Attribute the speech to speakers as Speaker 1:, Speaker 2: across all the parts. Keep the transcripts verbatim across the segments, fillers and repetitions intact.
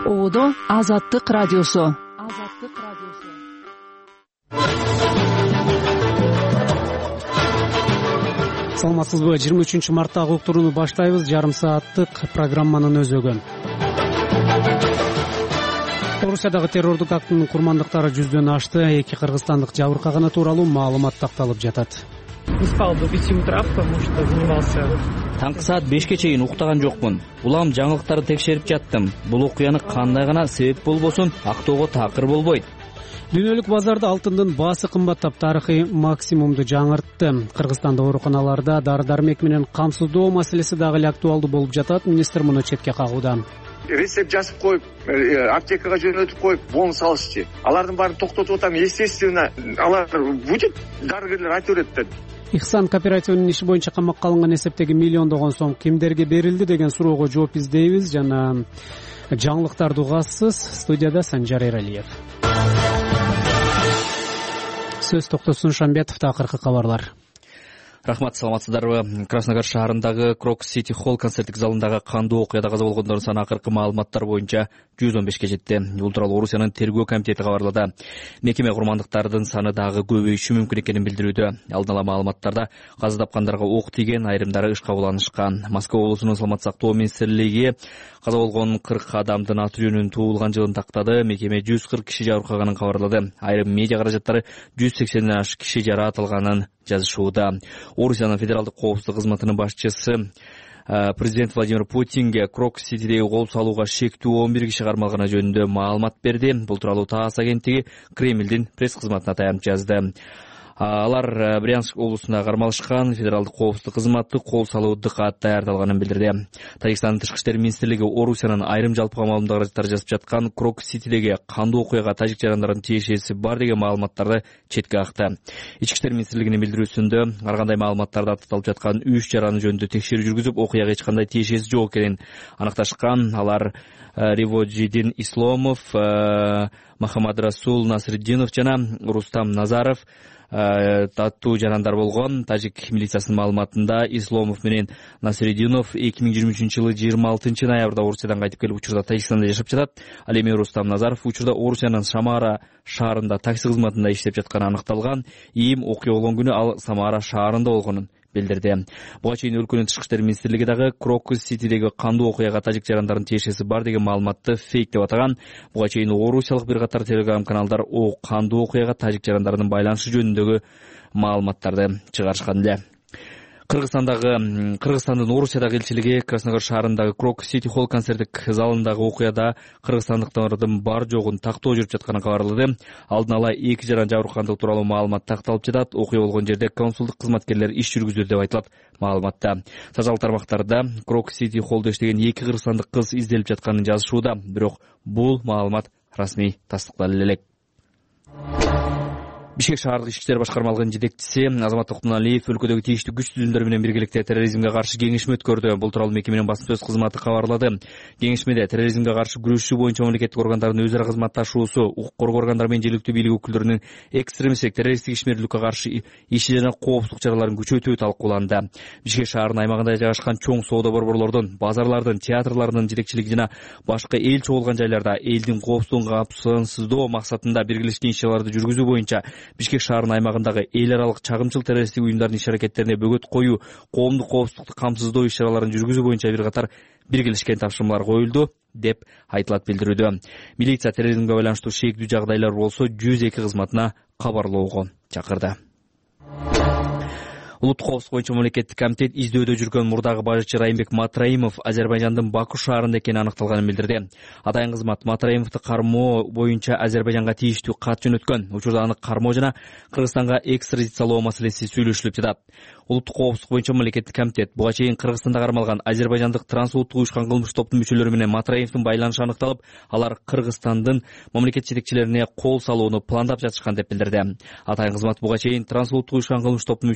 Speaker 1: Оодо Азаттык радиосу.
Speaker 2: Азаттык радиосу.
Speaker 3: Саламатсызбы? жыйырма үчүнчү марттагы уктурууну баштайбыз. Жарым сааттык программанын өзөгү. Орусиядагы террордук актынын курмандыктары жүздөн ашты. Эки кыргызстандык жабыркаганы тууралуу маалымат такталып жатат.
Speaker 4: Не спал до пяти утра, потому что занимался.
Speaker 5: Таңкы саат бешке чейин уктаган жокмун. Улам жаңылыктарды текшерип жаттым. Бул окуяны кандай гана себеп болбосун актоого такыр болбойт.
Speaker 3: Дүйнөлүк базарда алтындын баасы кымбаттап, тарыхый максимумду жаңыртты. Кыргызстанда ооруканаларда дары-дармек менен камсыздоо маселеси дагы эле актуалдуу болуп жатат. Министр муну четке кагууда.
Speaker 6: Рецепт жазып коюп, аптекага жөнөтүп коюп, бон салышчы. Алардын баарын токтотуп атам. Естественно, алар будет, дарыгерлер айта берет да.
Speaker 3: Ихсан кооперативинин иши боюнча камакка алынган эсептеги миллиондогон сом кимдерге берилди деген суроого жооп издейбиз. Жана жаңылыктарды угасыз. Студияда Санжар Эралиев. Сөз токтосун Шамбетов. Акыркы кабарлар.
Speaker 5: Рахмат, саламатсыздарбы? Краснодар шаарындагы Крокус Сити Холл концерттик залындагы кандуу окуяда каза болгондордун саны акыркы маалыматтар боюнча жүз он бешке жетти. Бул тууралуу Орусиянын тергөө комитети кабарлады. Мекеме курмандыктардын саны дагы көбөйүшү мүмкүн экенин билдирүүдө. Алдын ала маалыматтарда каза тапкандарга ок тийген, айрымдары ышка уланышкан. Москва облусунун саламат сактоо министрлиги каза болгон кырк адамдын аты жөнүн туулган жылын тактады. Мекеме жүз кырк киши жабыркаганын кабарлады. Айрым медиа каражаттары жүз сексенден ашык киши жараатылганын жазышууда. Орусиянын федералдык коопсуздук кызматынын башчысы президент Владимир Путинге Крокус Ситидеги кол салууга шектүү он бир киши кармалганы жөнүндө маалымат берди. Бул тууралуу ТАСС агенттиги Кремлдин пресс кызматына таянып жазды. Алар Брянск облусунда кармалышкан. Федералдык коопсуздук кызматы кол салууду кат даярдалганын билдирди. Тажикстандын тышкы иштер министрлиги Орусиянын айрым жалпыга маалымдоо каражаттары жазып жаткан Крокус Ситидеги кандуу окуяга тажик жарандардын тиешеси бар деген маалыматтарды четке какты. Ички иштер министрлигинин билдирүүсүндө ар кандай маалыматтарда атталып жаткан үч жараны жөнүндө текшерүү жүргүзүп, окуяга эч кандай тиешеси жок экенин аныкташкан. Алар Риводжидин Исломов, Махамад Расул Насриддинов жана Рустам Назаров таттуу жарандар болгон. Тажик милициясынын маалыматында Исломов менен Насриддинов эки миң жыйырма үчүнчү жылы жыйырма алтынчы ноябрда Орусиядан кайтып келип учурда Тажикстанда жашап жатат. Ал эми Рустам Назаров учурда Орусиянын Самара шаарында такси кызматында иштеп жатканы аныкталган. Ийим окуя болгон күнү ал Самара шаарында болгонун билдирди. Буга чейин өлкөнүн тышкы иштер министрлиги дагы Крокус Ситидеги кандуу окуяга тажик жарандардын тиешеси бар деген маалыматты фейк деп атаган. Буга чейин орусиялык бир катар телеграм каналдар о кандуу окуяга тажик жарандардын байланышы жөнүндөгү маалыматтарды чыгарышкан эле. Кыргызстандагы Кыргызстандын Орусиядагы элчилиги Краснодар шаарындагы Крокус Сити Холл концерттик залындагы окуяда кыргызстандыктардын бар жогун тактоо жүрүп жатканын кабарлады. Алдын ала эки жаран жабыркагандыгы тууралуу маалымат такталып жатат. Окуя болгон жерде консулдук кызматкерлер иш жүргүзүүдө деп айтылат маалыматта. Социалдык тармактарда Крокус Сити Холлдо иштеген эки кыргызстандык кыз изделип жатканын жазышууда. Бирок бул маалымат расмий тастыкталып элек. Бишкек шаардык ички иштер башкармалыгынын жетекчиси Азамат Токтоналиев өлкөдөгү тийиштүү күч түзүмдөр менен биргеликте терроризмге каршы кеңешме өткөрдү. Бул тууралуу мекеменин басма сөз кызматы кабарлады. Кеңешмеде терроризмге каршы күрөшүү боюнча мамлекеттик органдардын өз ара кызматташуусу, укук коргоо органдары менен жергиликтүү бийлик өкүлдөрүнүн экстремисттик террористтик ишмердүүлүккө каршы иши жана коопсуздук чараларын күчөтүү талкууланды. Бишкек шаарынын аймагында жайгашкан чоң соода борборлордун, базарлардын, театрлардын жетекчилиги жана башка эл чогулган жайларда элдин коопсуздугун камсыздоо максатында биргелешкен иш-чараларды жүргүзүү боюнча Бишкек шаарынын аймагындагы эл аралык чагымчыл террористтик уюмдардын иш-аракеттерине бөгөт коюу, коомдук коопсуздукту камсыздоо иш-чараларын жүргүзүү боюнча бир катар биргелешкен тапшырмалар коюлду деп айтылат билдирүүдө. Милиция терроризмге байланыштуу шектүү жагдайлар болсо жүз эки кызматына кабарлоого чакырды. Улуттук коопсуздук боюнча мамлекеттик комитет издөөдө жүргөн мурдагы бажычы Райымбек Матраимов Азербайжандын Баку шаарында экени аныкталганын билдирди. Атайын кызмат Матраимовду кармоо боюнча Азербайжанга тийиштүү кат жөнөткөн. Учурда аны кармоо жана Кыргызстанга экстрадициялоо маселеси сүйлөшүлүп жатат. Улуттук коопсуздук боюнча мамлекеттик комитет буга чейин Кыргызстанда кармалган азербайжандык трансулуттук уюшкан кылмыш топтун мүчөлөрү менен Матраимовдун байланышы аныкталып, алар Кыргызстандын мамлекет жетекчилерине кол салууну пландап жатышкан деп билдирди. Атайын кызмат буга чейин трансулуттук уюшкан кылмыш топтун мүчөлөрү делген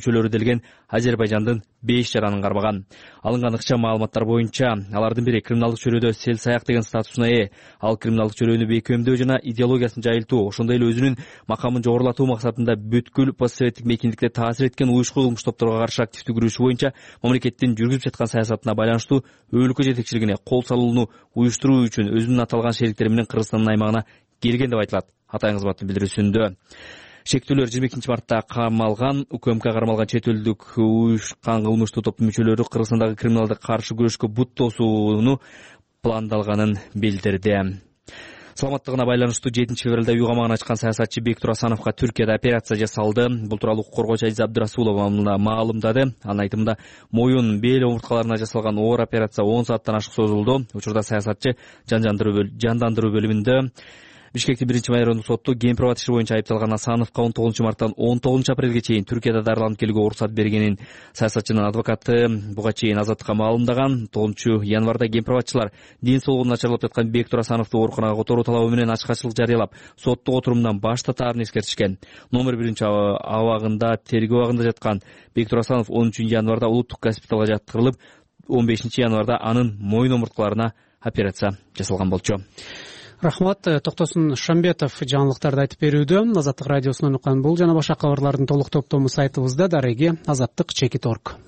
Speaker 5: келген Азербайжандын беш жаранын кармаган. Алынган ыкчам маалыматтар боюнча алардын бири криминалдык чөйрөдө сел саяк деген статусуна ээ. Ал криминалдык чөйрөнү бекемдөө жана идеологиясын жайылтуу, ошондой эле өзүнүн макамын жогорулатуу максатында бүткүл постсоветтик мейкиндикте таасир эткен уюшкул кылмыш топторго каршы активдүү күрөшүү боюнча мамлекеттин жүргүзүп жаткан саясатына байланыштуу өлкө жетекчилигине кол салууну уюштуруу үчүн өзүнүн аталган шериктери менен Кыргызстандын аймагына келген деп айтылат Атайын кызматтын билдирүүсүндө. Шектүүлөр жыйырма экинчи мартта камалган, УКМК кармалган чет элдик уюшкан кылмыштуу топтун мүчөлөрү Кыргызстандагы криминалдык каршы күрөшкө бут тосууну пландалганын билдирди. Саламаттыгына байланыштуу жетинчи февралда үй камагын ачкан саясатчы Бектур Асановго Түркияда операция жасалды. Бул тууралуу укук коргоочу Азиза Абдырасулова маалымдады. Анын айтымында моюн, бел омурткаларына жасалган оор операция он сааттан ашык созулду. Учурда саясатчы жандандыруу бөлүмүндө. Бишкектин биринчи майордук соту кемпирбат иши боюнча айыпталган Асановго он тогузунчу марттан он тогузунчу апрелге чейин Түркияда дарыланып келүүгө уруксат бергенин саясатчынын адвокаты буга чейин Азаттыкка маалымдаган. тогузунчу январда кемпирбатчылар ден соолугун начарлап жаткан Бектур Асановду ооруканага которуу талабы менен ачкачылык жарыялап, соттук отурумдан баш тартаарын эскертишкен. Номер биринчи абагында тергөө абагында жаткан Бектур Асанов онунчу январда улуттук госпиталга жаткырылып, он бешинчи январда анын моюн омурткаларына операция жасалган болчу.
Speaker 3: Рахмат. Токтосун Шамбетов жаңылыктарды айтып берүүдө. Азаттык радиосунан уккан бул жана башка кабарлардын толук топтому сайтыбызда дареги азаттык чекит точка орг.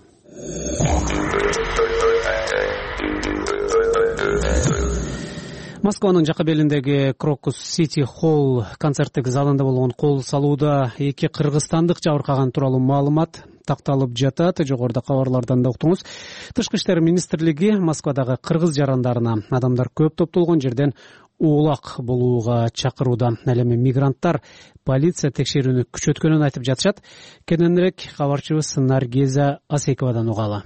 Speaker 3: Москванын жакка белиндеги Крокус Сити Холл концерттик залында болгон кол салууда эки кыргызстандык жабыркаган тууралуу маалымат такталып жатат. Жогоруда кабарлардан да уктуңуз. Тышкы иштер министрлиги Москвадагы кыргыз жарандарына адамдар көп топтолгон жерден улак болууга чакырууда. Ал эми мигранттар полиция текшерүүнү күчөткөнүн айтып жатышат. Кененирээк кабарчыбыз Наргиза Асековадан угалы.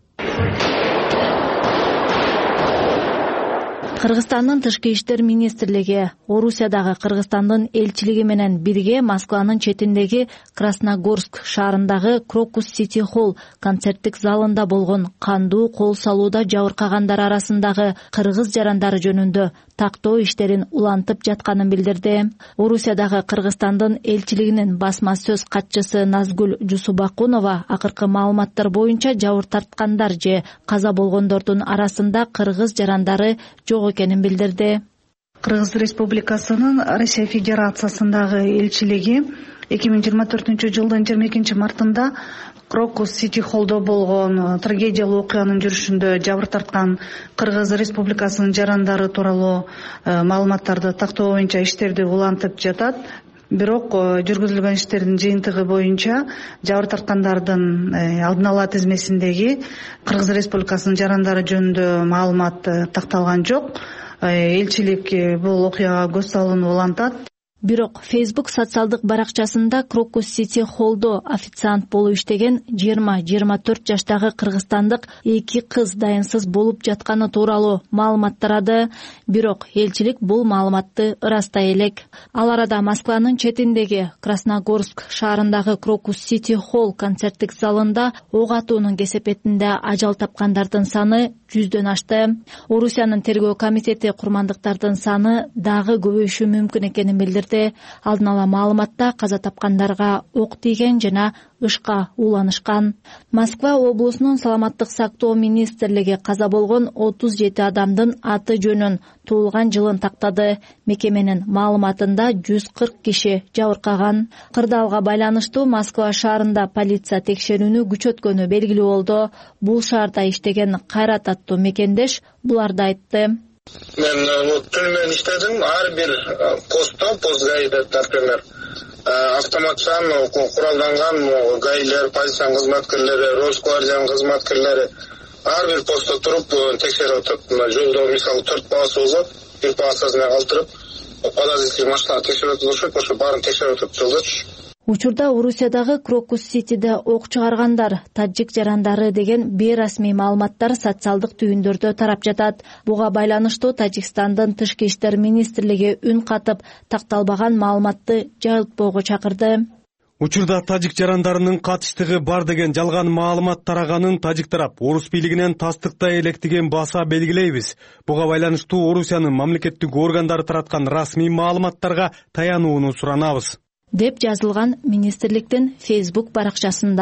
Speaker 2: Кыргызстандын тышкы иштер министрлиги Орусиядагы Кыргызстандын элчилиги менен бирге Москванын четиндеги Красногорск шаарындагы Крокус Сити Холл концерттик залында болгон кандуу кол салууда жабыркагандар арасындагы кыргыз жарандары жөнүндө тактоо иштерин улантып жатканын билдирди. Орусиядагы Кыргызстандын элчилигинин басма сөз катчысы Назгүл Жусубакунова акыркы маалыматтар боюнча жабыр тарткандар же каза болгондордун арасында кыргыз жарандары жок экенин билдирди.
Speaker 7: Кыргыз Республикасынын Россия Федерациясындагы элчилиги эки миң жыйырма төртүнчү жылдын жыйырма экинчи мартында Крокус Сити Холлдо болгон трагедиялуу окуянын жүрүшүндө жабыр тарткан Кыргыз Республикасынын жарандары тууралуу маалыматтарды тактоо боюнча иштерди улантып жатат. Бирок жүргүзүлгөн иштердин жыйынтыгы боюнча жабыр тарткандардын алдын ала тизмесиндеги Кыргыз Республикасынын жарандары жөнүндө маалымат такталган жок. Элчилик бул окуяга көз салууну улантат.
Speaker 2: Бирок Facebook социалдык баракчасында Крокус Сити Холлдо официант болуп иштеген жыйырма жыйырма төрт жаштагы кыргызстандык эки кыз дайынсыз болуп жатканы тууралуу маалымат тарады. Бирок элчилик бул маалыматты ырастай элек. Ал арада Москванын четиндеги Красногорск шаарындагы Крокус Сити Холл концерттик залында ок атуунун кесепетинде ажал тапкандардын саны жүздөн ашты. Орусиянын тергөө комитети курмандыктардын саны дагы көбөйүшү мүмкүн экенин билдирди. Алдын ала маалыматта каза тапкандарга ок тийген жана ышка ууланышкан. Москва облусунун саламаттык сактоо министрлиги каза болгон отуз жети адамдын аты жөнүн, туулган жылын тактады. Мекеменин маалыматында жүз кырк киши жабыркаган. Кырдаалга байланыштуу Москва шаарында полиция текшерүүнү күчөткөнү белгилүү болду. Бул шаарда иштеген Кайрат аттуу мекендеш буларды айтты.
Speaker 8: Мен түнү менен иштедим. Ар бир постто, пост гаиде, например, автоматчан куралданган гаилер, полициянын кызматкерлери, Росгвардиянын кызматкерлери ар бир постто туруп текшерип атат. Жолдо мисалы төрт полоса болсо, бир полосасына калтырып, подозрительный машина текшерип атышат, ошо баарын текшерип атат жолдочу.
Speaker 2: Учурда Орусиядагы Крокус Ситиде ок чыгаргандар, таджик жарандары деген бейрасмий маалыматтар социалдык түйүндөрдө тарап жатат. Буга байланыштуу Тажикстандын тышкы иштер министрлиги үн катып, такталбаган маалыматты жайылтпоого чакырды.
Speaker 9: Учурда тажик жарандарынын катыштыгы бар деген жалган маалымат тараганын тажик тарап орус бийлигинен тастыктай электиген баса белгилейбиз. Буга байланыштуу Орусиянын мамлекеттик органдары тараткан расмий маалыматтарга таянууну суранабыз,
Speaker 2: деп жазылган министрликтин Facebook баракчасында.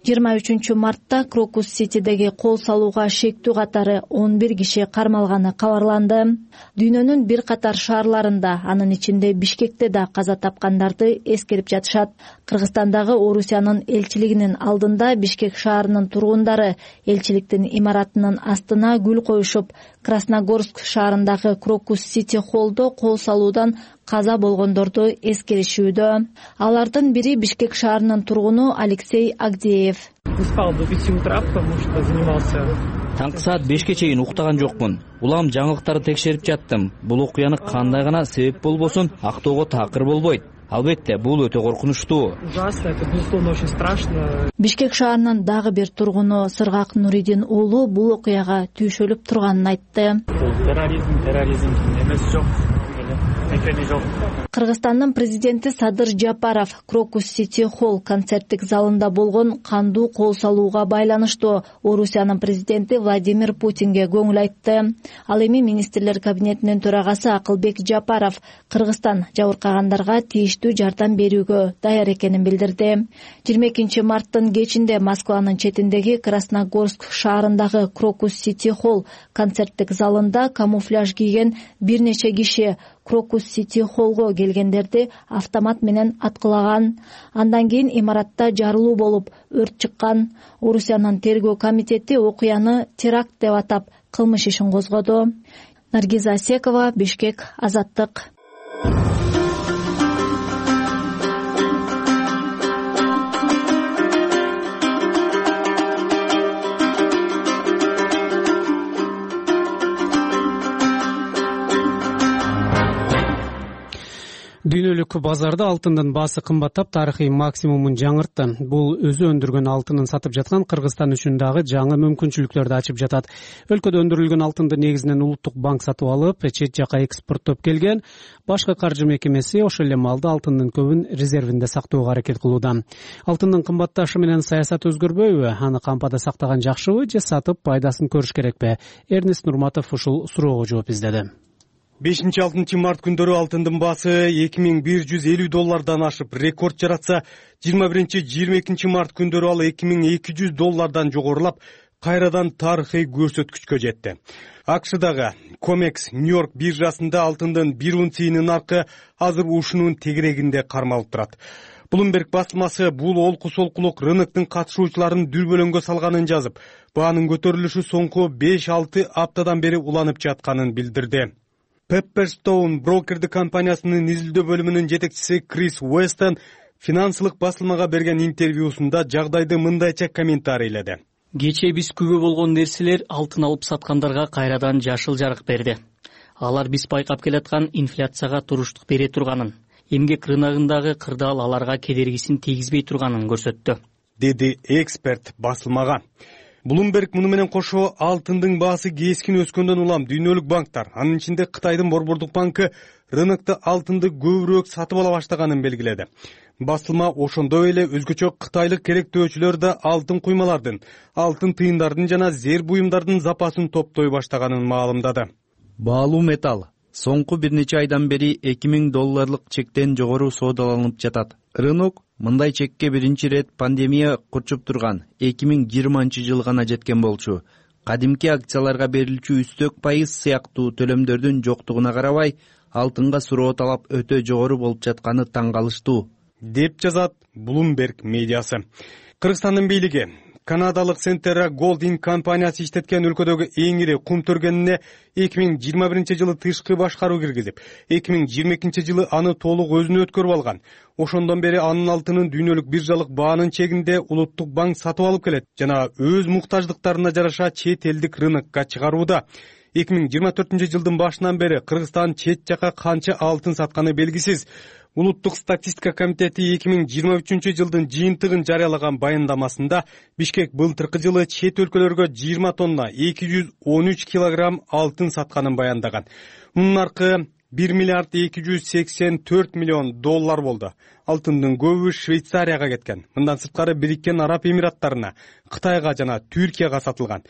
Speaker 2: жыйырма үчүнчү мартта Крокус Ситидеги кол салууга шектүү катары он бир киши кармалганы кабарланды. Дүйнөнүн бир катар шаарларында, анын ичинде Бишкекте да каза тапкандарды эскерип жатышат. Кыргызстандагы Орусиянын элчилигинин алдында Бишкек шаарынын тургундары элчиликтин имаратынын астына гүл коюшуп, Красногорск шаарындагы Крокус Сити холлдо кол салуудан каза болгондорду эскеришүүдө. Алардын бири Бишкек шаарынын тургуну Алексей Агдеев.
Speaker 4: Не спал до пяти утра, потому что занимался.
Speaker 5: Таңкы саат бешке чейин уктаган жокмун. Улам жаңылыктарды текшерип жаттым. Бул окуяны кандай гана себеп болбосун актоого такыр болбойт. Албетте, бул өтө коркунучтуу.
Speaker 4: Ужасно, это безусловно очень страшно.
Speaker 2: Бишкек шаарынын дагы бир тургуну Сыргак Нуридин уулу бул окуяга түйшөлүп турганын айтты.
Speaker 4: Терроризм, терроризм эмес жок.
Speaker 2: Кыргызстандын президенти Садыр Жапаров Крокус Сити холл концерттик залында болгон кандуу кол салууга байланыштуу Орусиянын президенти Владимир Путинге көңүл айтты. Ал эми министрлер кабинетинин төрагасы Акылбек Жапаров Кыргызстан жабыркагандарга тийиштүү жардам берүүгө даяр экенин билдирди. жыйырма экинчи марттын кечинде Москванын четиндеги Красногорск шаарындагы Крокус Сити холл концерттик залында камуфляж кийген бир нече киши Крокус Сити холлго келгендерди автомат менен аткылаган. Андан кийин имаратта жарылуу болуп, өрт чыккан. Орусиянын тергөө комитети окуяны теракт деп атап, кылмыш ишин козгоду. Наргиза Асекова, Бишкек, Азаттык.
Speaker 3: Дүйнөлүк базарда алтындын баасы кымбаттап, тарыхый максимумун жаңыртты. Бул өзү өндүргөн алтынын сатып жаткан Кыргызстан үчүн дагы жаңы мүмкүнчүлүктөрдү ачып жатат. Өлкөдө өндүрүлгөн алтынды негизинен улуттук банк сатып алып, чет жака экспорттоп келген. Башкы каржы мекемеси ошол эле малды алтындын көбүн резервинде сактоого аракет кылууда. Алтындын кымбатташы менен саясат өзгөрбөйбү? Аны кампада сактаган жакшыбы же сатып пайдасын көрүш керекпи? Эрнест Нурматов ушул суроого жооп издеди.
Speaker 9: бешинчи алтынчы март күндөрү алтындын баасы эки миң бир жүз элүү доллардан ашып рекорд жаратса, жыйырма биринчи жыйырма экинчи март күндөрү ал эки миң эки жүз доллардан жогорулап, кайрадан тарыхый көрсөткүчкө жетти. акшдагы Комекс Нью-Йорк биржасында алтындын бир унциясынын наркы азыр ушунун тегерегинде кармалып турат. Bloomberg басылмасы бул олку-солкулук рыноктун катышуучуларын дүрбөлөңгө салганын жазып, баанын көтөрүлүшү соңку беш алты аптадан бери уланып жатканын билдирди. Pepperstone брокердик компаниясынын изилдөө бөлүмүнүн жетекчиси Крис Уэстон финансылык басылмага берген интервьюсунда жагдайды мындайча комментарийледи.
Speaker 10: Кечээ биз күбө болгон нерселер алтын алып саткандарга кайрадан жашыл жарык берди. Алар биз байкап келаткан инфляцияга туруштук бере турганын, эмгек рыногундагы кырдаал аларга кедергисин тийгизбей турганын көрсөттү,
Speaker 9: деди эксперт басылмага. Bloomberg муну менен кошо алтындын баасы кескин өскөндөн улам дүйнөлүк банктар, анын ичинде Кытайдын Борбордук банкы рынокто алтынды көбүрөөк сатып ала баштаганын белгиледи. Басылма ошондой эле өзгөчө кытайлык керектөөчүлөр да алтын куймалардын, алтын тыйындардын жана зер буюмдардын запасын топтой баштаганын маалымдады.
Speaker 11: Баалуу металл соңку бир нече айдан бери эки миң долларлык чектен жогору соодаланып жатат. Рынок мындай чекке биринчи рет пандемия курчуп турган эки миң жыйырманчы жыл гана жеткен болчу. Кадимки акцияларга берилчү үстөк пайыз сыяктуу төлөмдөрдүн жоктугуна карабай, алтынга суроо талап өтө жогору болуп жатканы таң калыштуу,
Speaker 9: деп жазат Bloomberg медиасы. Кыргызстандын бийлиги Канадалык Centerra Golding компаниясы иштеткен өлкөдөгү эң ири кум төргөнүнө эки миң жыйырма биринчи жылы тышкы башкаруу киргизип, эки миң жыйырма экинчи жылы аны толук өзүнө өткөрүп алган. Ошондон бери анын алтынын дүйнөлүк биржалык баанын чегинде улуттук банк сатып алып келет жана өз муктаждыктарына жараша чет элдик рынокко чыгарууда. эки миң жыйырма төртүнчү жылдын башынан бери Кыргызстан чет жака канча алтын сатканы белгисиз. Улуттук статистика комитети эки миң жыйырма үчүнчү жылдын жыйынтыгын жарыялаган баяндамасында Бишкек былтыркы жылы чет өлкөлөргө жыйырма тонна эки жүз он үч килограмм алтын сатканын баяндаган. Мунун наркы бир миллиард эки жүз сексен төрт миллион доллар болду. Алтындын көбү Швейцарияга кеткен. Мындан сырткары Бириккен Араб Эмираттарына, Кытайга жана Түркияга сатылган.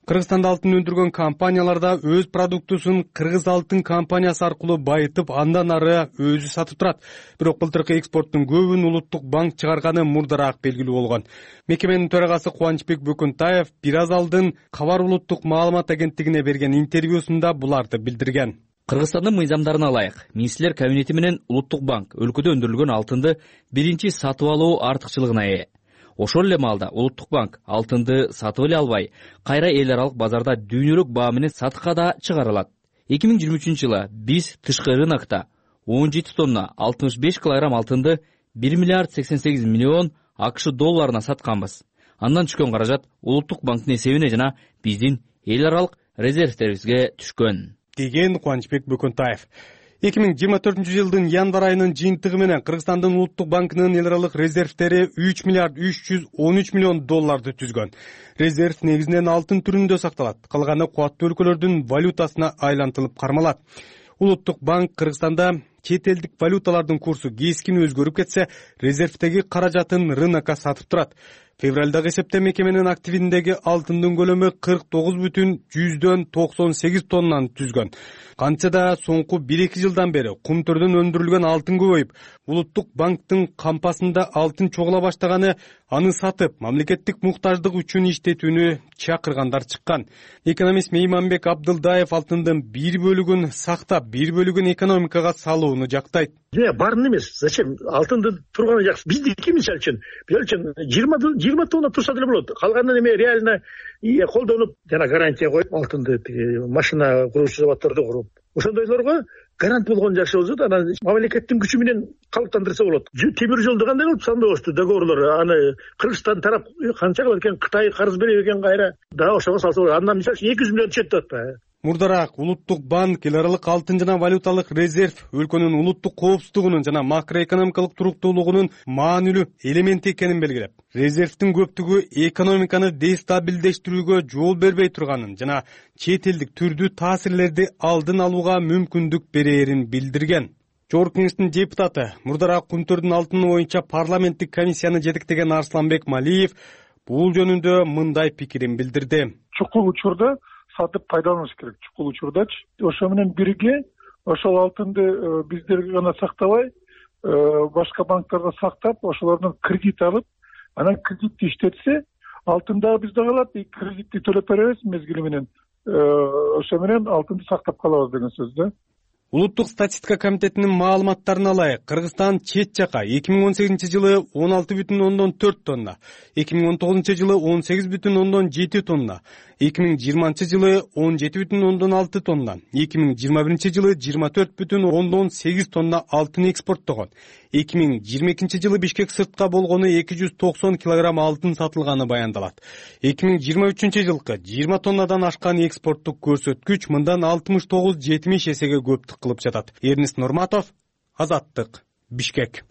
Speaker 9: Кыргызстанда алтын өндүргөн компаниялар да өз продуктусун Кыргыз алтын компаниясы аркылуу байытып, андан ары өзү сатып турат. Бирок былтыркы экспорттун көбүн улуттук банк чыгарганы мурдараак белгилүү болгон. Мекеменин төрагасы Кубанычбек Бөкөнтаев бир аз алдын Кабар улуттук маалымат агенттигине берген интервьюсунда буларды билдирген.
Speaker 5: Кыргызстандын мыйзамдарына ылайык, министрлер кабинети менен улуттук банк өлкөдө өндүрүлгөн алтынды биринчи сатып алуу артыкчылыгына ээ. Ошол эле маалда улуттук банк алтынды сатып эле албай, кайра эл аралык базарда дүйнөлүк баа менен сатыкка да чыгара алат. эки миң жыйырма үчүнчү жылы биз тышкы рынокто он жети тонна алтымыш беш килограмм алтынды бир миллиард сексен сегиз миллион АКШ долларына сатканбыз. Андан түшкөн каражат улуттук банктын эсебине жана биздин эл аралык резервтерибизге түшкөн,
Speaker 9: деген Кубанычбек Бөкөнтаев. эки миң жыйырма төртүнчү жылдын январь айынын жыйынтыгы менен Кыргызстандын улуттук банкынын эл аралык резервтери үч миллиард үч жүз он үч миллион долларды түзгөн. Резерв негизинен алтын түрүндө сакталат, калганы кубаттуу өлкөлөрдүн валютасына айлантылып кармалат. Улуттук банк Кыргызстанда чет элдик валюталардын курсу кескин өзгөрүп кетсе, резервтеги каражатын рынокко сатып турат. Февралдагы эсепте мекеменин активиндеги алтындын көлөмү кырк тогуз бүтүн жүздөн токсон сегиз тоннаны түзгөн. Канча да соңку бир эки жылдан бери кумтөрдөн өндүрүлгөн алтын көбөйүп, улуттук банктын кампасында алтын чогула баштаганы аны сатып, мамлекеттик муктаждык үчүн иштетүүнү чакыргандар чыккан. Экономист Мейманбек Абдылдаев алтындын бир бөлүгүн сактап, бир бөлүгүн экономикага салууну жактайт.
Speaker 12: Не, барын эмес. Зачем? Алтынды турганы жакшы. Биздики мисалы үчүн, мисалы үчүн жыйырма тонна турса деле болот. Калганын эме реально колдонуп, жана гарантия коюп, алтынды машина курушчу заводдорду куруп, ошондойлорго гарант болгон жакшы болсо, анан мамлекеттин күчү менен калыптандырса болот. Темир жолду кандай кылып сандабашты договорлор, аны Кыргызстан тарап канча кылат экен, Кытай карыз берет экен кайра. Да ошого салса болот. Андан мисалы эки жүз миллион түшөт да.
Speaker 9: Мурдараак улуттук банк эл аралык алтын жана валюталык резерв өлкөнүн улуттук коопсуздугунун жана макроэкономикалык туруктуулугунун маанилүү элементи экенин белгилеп, резервдин көптүгү экономиканы дестабилдештирүүгө жол бербей турганын жана чет элдик түрдүү таасирлерди алдын алууга мүмкүндүк берээрин билдирген. Жогорку кеңештин депутаты, мурдараак кумтөрдүн алтыны боюнча парламенттик комиссияны жетектеген Арсланбек Малиев бул жөнүндө мындай пикирин билдирди.
Speaker 13: Чукул учурда сатып пайдаланыш керек, чукул учурдачы. Ошо менен бирге ошол алтынды биздер гана сактабай, башка банктарда сактап, ошолордон кредит алып, анан кредитти иштетсе, алтын дагы бизде калат, кредитти төлөп беребиз мезгили менен. Ошо менен алтынды сактап калабыз деген сөз да.
Speaker 9: Улуттук статистика комитетинин маалыматтарына ылайык, Кыргызстан чет жака эки миң он сегизинчи жылы он алты бүтүн ондон төрт тонна, эки миң он тогузунчу жылы он сегиз бүтүн ондон жети тонна, эки миң жыйырманчы жылы он жети бүтүн ондон алты тонна, эки миң жыйырма биринчи жылы жыйырма төрт бүтүн ондон сегиз тонна алтын экспорттогон. эки миң жыйырма экинчи жылы Бишкек сыртка болгону эки жүз токсон килограмм алтын сатылганы баяндалат. эки миң жыйырма үчүнчү жылкы жыйырма тоннадан ашкан экспорттук көрсөткүч мындан алтымыш тогуз жетимиш эсеге көптүк кылып жатат. Эрнис Нурматов, Азаттык, Бишкек.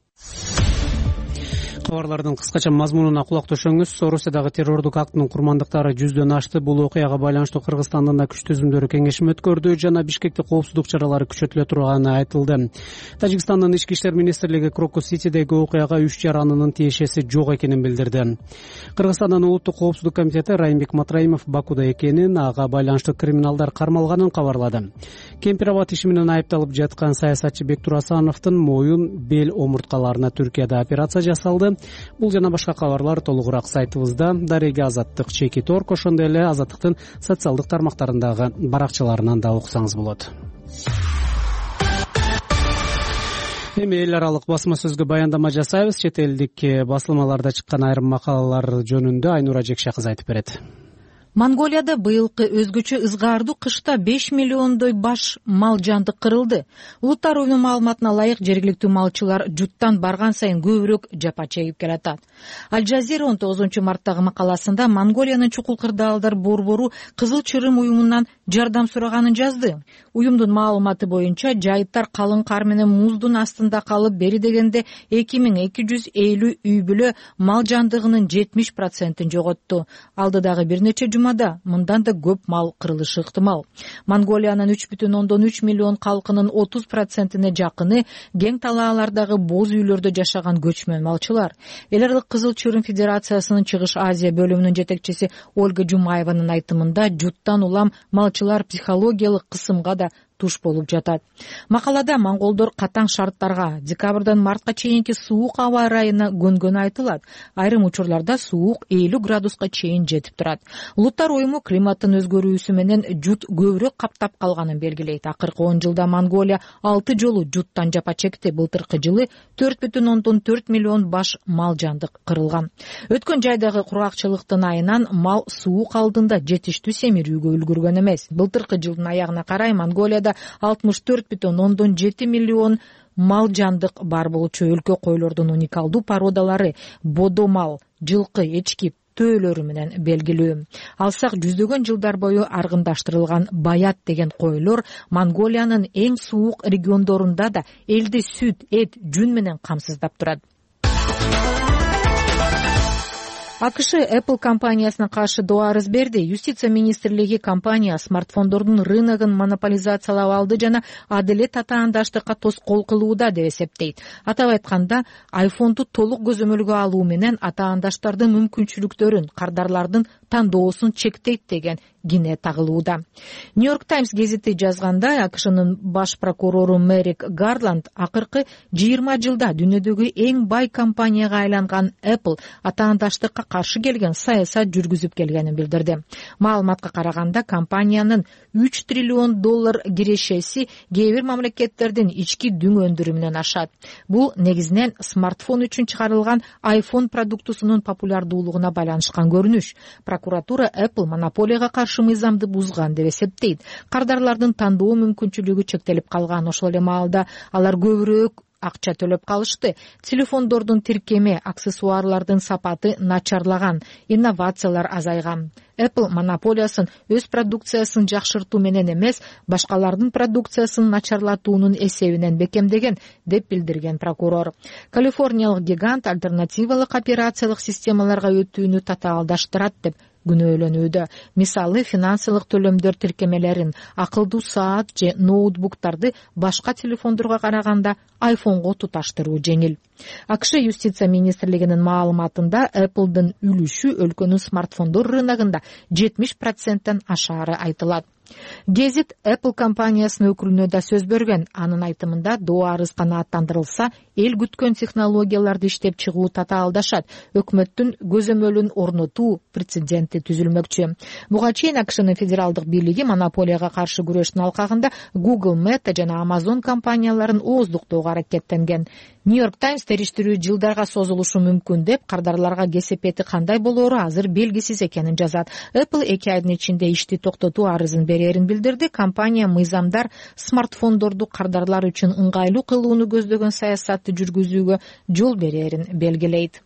Speaker 3: Кабарлардын кыскача мазмунуна кулак төшөңүз. Орусиядагы террордук актынын курмандыктары жүздөн ашты. Бул окуяга байланыштуу Кыргызстандын да күч төзүмдөрү кеңешими өткөрдү жана Бишкекте коопсуздук чаралары күчөтүлө турганы айтылды. Тажикстандын ички иштер министрлиги Крокус-Ситидеги окуяга үч жаранынын тиешеси жок экенин билдирди. Кыргызстандын улуттук коопсуздук комитети Райымбек Матраимов Бакуда экенин, ага байланыштуу криминалдар кармалганын кабарлады. Кемпирабад иши менен айыпталып жаткан саясатчы Бектур Асановдун моюн, бел омурткаларына Түркияда операция жасалды. Бул жана башка кабарлар толугураак сайтыбызда, дареги Азаттык чекит орг, ошондой эле Азаттыктын социалдык тармактарындагы баракчаларынан да уксаңыз болот. Эми эл аралык басма сөзгө баяндама жасайбыз. Чет элдик басылмаларда чыккан айрым макалалар жөнүндө Айнура Жекшакызы айтып берет.
Speaker 14: Монголияда быйылкы өзгөчө ызгаардуу кышта беш миллиондой баш мал жандык кырылды. Улуттар уюмунун маалыматына ылайык, жергиликтүү малчылар жуттан барган сайын көбүрөөк жапа чегип келатат. Аль Жазира он тогузунчу марттагы макаласында Монголиянын чукул кырдаалдар борбору Кызыл Чырым уюмунан жардам сураганын жазды. Уюмдун маалыматы боюнча жайыттар калың кар менен муздун астында калып, бери дегенде эки миң эки жүз элүү үй бүлө мал жандыгынын жетимиш процентин жоготту. Алдыдагы бир нече жума аймада мындан да көп мал кырылышы ыктымал. Монголиянын үч бүтүн ондон үч миллион калкынын отуз процентине жакыны кең талаалардагы боз үйлөрдө жашаган көчмөн малчылар. Эл аралык Кызыл Чырым Федерациясынын Чыгыш Азия бөлүмүнүн жетекчиси Ольга Жумаеванын айтымында жуттан улам малчылар психологиялык кысымга да туш болуп жатат. Макалада монголдор катаң шарттарга, декабрдан мартка чейинки суук аба ырайына көнгөнү айтылат. Айрым учурларда суук элүү градуска чейин жетип турат. Улуттар уюму климаттын өзгөрүүсү менен жут көбүрөөк каптап калганын белгилейт. Акыркы он жылда Монголия алты жолу жуттан жапа чекти. Былтыркы жылы төрт бүтүн ондон төрт миллион баш мал жандык кырылган. Өткөн жайдагы кургакчылыктын айынан мал суук алдында жетиштүү семирүүгө үлгүргөн эмес. Былтыркы жылдын аягына карай Монголияда алтымыш төрт бүтүн ондон жети миллион мал жандык бар болчу. Өлкө койлордун уникалдуу породалары бодо мал, жылкы, эчки төөлөрү менен белгилүү. Алсак жүздөгөн жылдар бою аргындаштырылган баят деген койлор Монголиянын эң суук региондорунда да элди сүт, эт, жүн менен камсыздап турат. АКШ Apple компаниясына каршы доо арыз берди. Юстиция министрлиги компания смартфондордун рыногун монополизациялап алды жана адилет татаандаштыкка тоскоол кылууда деп эсептейт. Атап айтканда, айфонду толук көзөмөлгө алуу менен атаандаштардын мүмкүнчүлүктөрүн, кардарлардын тандоосун чектейт деген кине тагылууда. Нью-Йорк Таймс гезити жазгандай, АКШнын баш прокурору Мерик Гарланд акыркы жыйырма жылда дүйнөдөгү эң бай компанияга айланган Apple атаандаштыкка каршы келген саясат жүргүзүп келгенин билдирди. Маалыматка караганда, компаниянын үч триллион доллар кирешеси кээ бир мамлекеттердин ички дүң өндүрүмүнөн ашат. Бул негизинен смартфон үчүн чыгарылган iPhone продуктусунун популярдуулугуна байланышкан көрүнүш. Прокуратура Apple монополияга каршы мыйзамды бузган деп эсептейт. Кардарлардын тандоо мүмкүнчүлүгү чектелип калган. Ошол эле маалда алар көбүрөөк акча төлөп калышты. Телефондордун тиркеме, аксессуарлардын сапаты начарлаган, инновациялар азайган. Apple монополиясын өз продукциясын жакшыртуу менен эмес, башкалардын продукциясын начарлатуунун эсебинен бекемдеген деп билдирген прокурор. Калифорниялык гигант альтернативалык операциялык системаларга өтүүнү татаалдаштырат деп күнөөлөнүүдө. Мисалы, финансылык төлөмдөр тиркемелерин, акылдуу саат же ноутбуктарды башка телефондорго караганда айфонго туташтыруу жеңил. АКШ юстиция министрлигинин маалыматында Apple'дын үлүшү өлкөнүн смартфондор рыногунда жетимиш проценттен ашаары айтылат. Гезит Apple компаниясынын өкүлүнө да сөз берген. Анын айтымында, доо арыз канааттандырылса, эл күткөн технологияларды иштеп чыгуу татаалдашат. Өкмөттүн көзөмөлүн орнотуу прецеденти түзүлмөкчү. Буга чейин АКШнын федералдык бийлиги монополияга каршы күрөштүн алкагында Google, Meta жана Amazon компанияларын ооздуктоого аракеттенген. Нью-Йорк Таймс териштирүү жылдарга созулушу мүмкүн деп, кардарларга кесепети кандай болоору азыр белгисиз экенин жазат. Apple эки айдын ичинде ишти токтотуу арызын берерин билдирди. Компания мыйзамдар смартфондорду кардарлар үчүн ыңгайлуу кылууну көздөгөн саясатты жүргүзүүгө жол берерин белгилейт.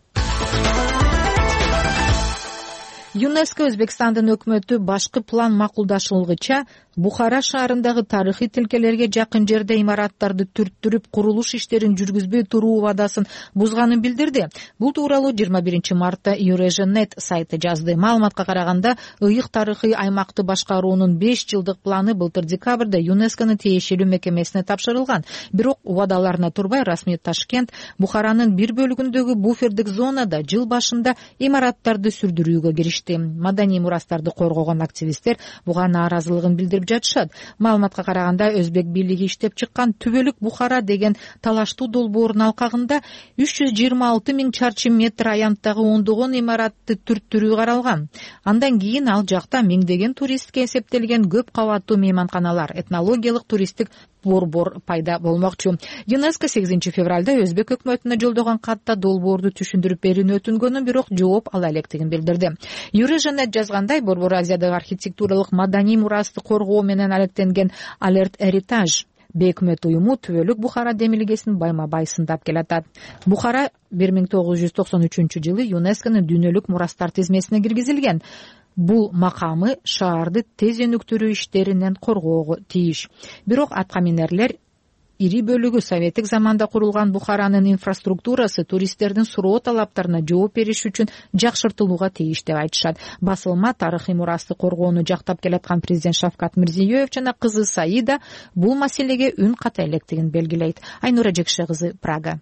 Speaker 14: ЮНЕСКО Өзбекстандын өкмөтү башкы план макулдашылгыча Бухара шаарындагы тарыхый тилкелерге жакын жерде имараттарды түрттүрүп курулуш иштерин жүргүзбөй туруу убадасын бузганын билдирди. Бул тууралуу жыйырма биринчи мартта Eurasian.net сайты жазды. Маалыматка караганда, ыйык тарыхый аймакты башкаруунун беш жылдык планы былтыр декабрда ЮНЕСКОнун тиешелүү мекемесине тапшырылган. Бирок убадаларына турбай, расмий Ташкент Бухаранын бир бөлүгүндөгү буфердик зонада жыл башында имараттарды сүрдүрүүгө киришти. Маданий мурастарды коргогон активисттер буга нааразылыгын билдирип жатышат. Маалыматка караганда, өзбек бийлиги иштеп чыккан Түбөлүк Бухара деген талаштуу долбоордун алкагында үч жүз жыйырма алты миң чарчы метр аянттагы ондогон имаратты түрттүрүү каралган. Андан кийин ал жакта миңдеген туристке эсептелген көп кабаттуу мейманканалар, этнологиялык туристтик борбор пайда болмокчу. ЮНЕСКО сегизинчи февралда өзбек өкмөтүнө жолдогон катта долбоорду түшүндүрүп берүүнү өтүнгөнүн, бирок жооп ала электигин билдирди. Eurasian.net жазгандай, Борбор Азиядагы архитектуралык маданий мурасты коргоо менен алектенген Alert Heritage бейөкмөт уюму Түбөлүк Бухара демилгесин байма-бай сындап келатат. Бухара бир миң тогуз жүз токсон үчүнчү жылы ЮНЕСКОнун дүйнөлүк мурастар тизмесине киргизилген. Бул макамы шаарды тез өнүктүрүү иштеринен коргоого тийиш. Бирок аткаминерлер ири бөлүгү советтик заманда курулган Бухаранын инфраструктурасы туристтердин суроо талаптарына жооп бериш үчүн жакшыртылууга тийиш деп айтышат. Басылма тарыхый мурасты коргоону жактап келаткан президент Шавкат Мирзиёев жана кызы Саида бул маселеге үн ката электигин белгилейт. Айнура Жекше кызы, Прага.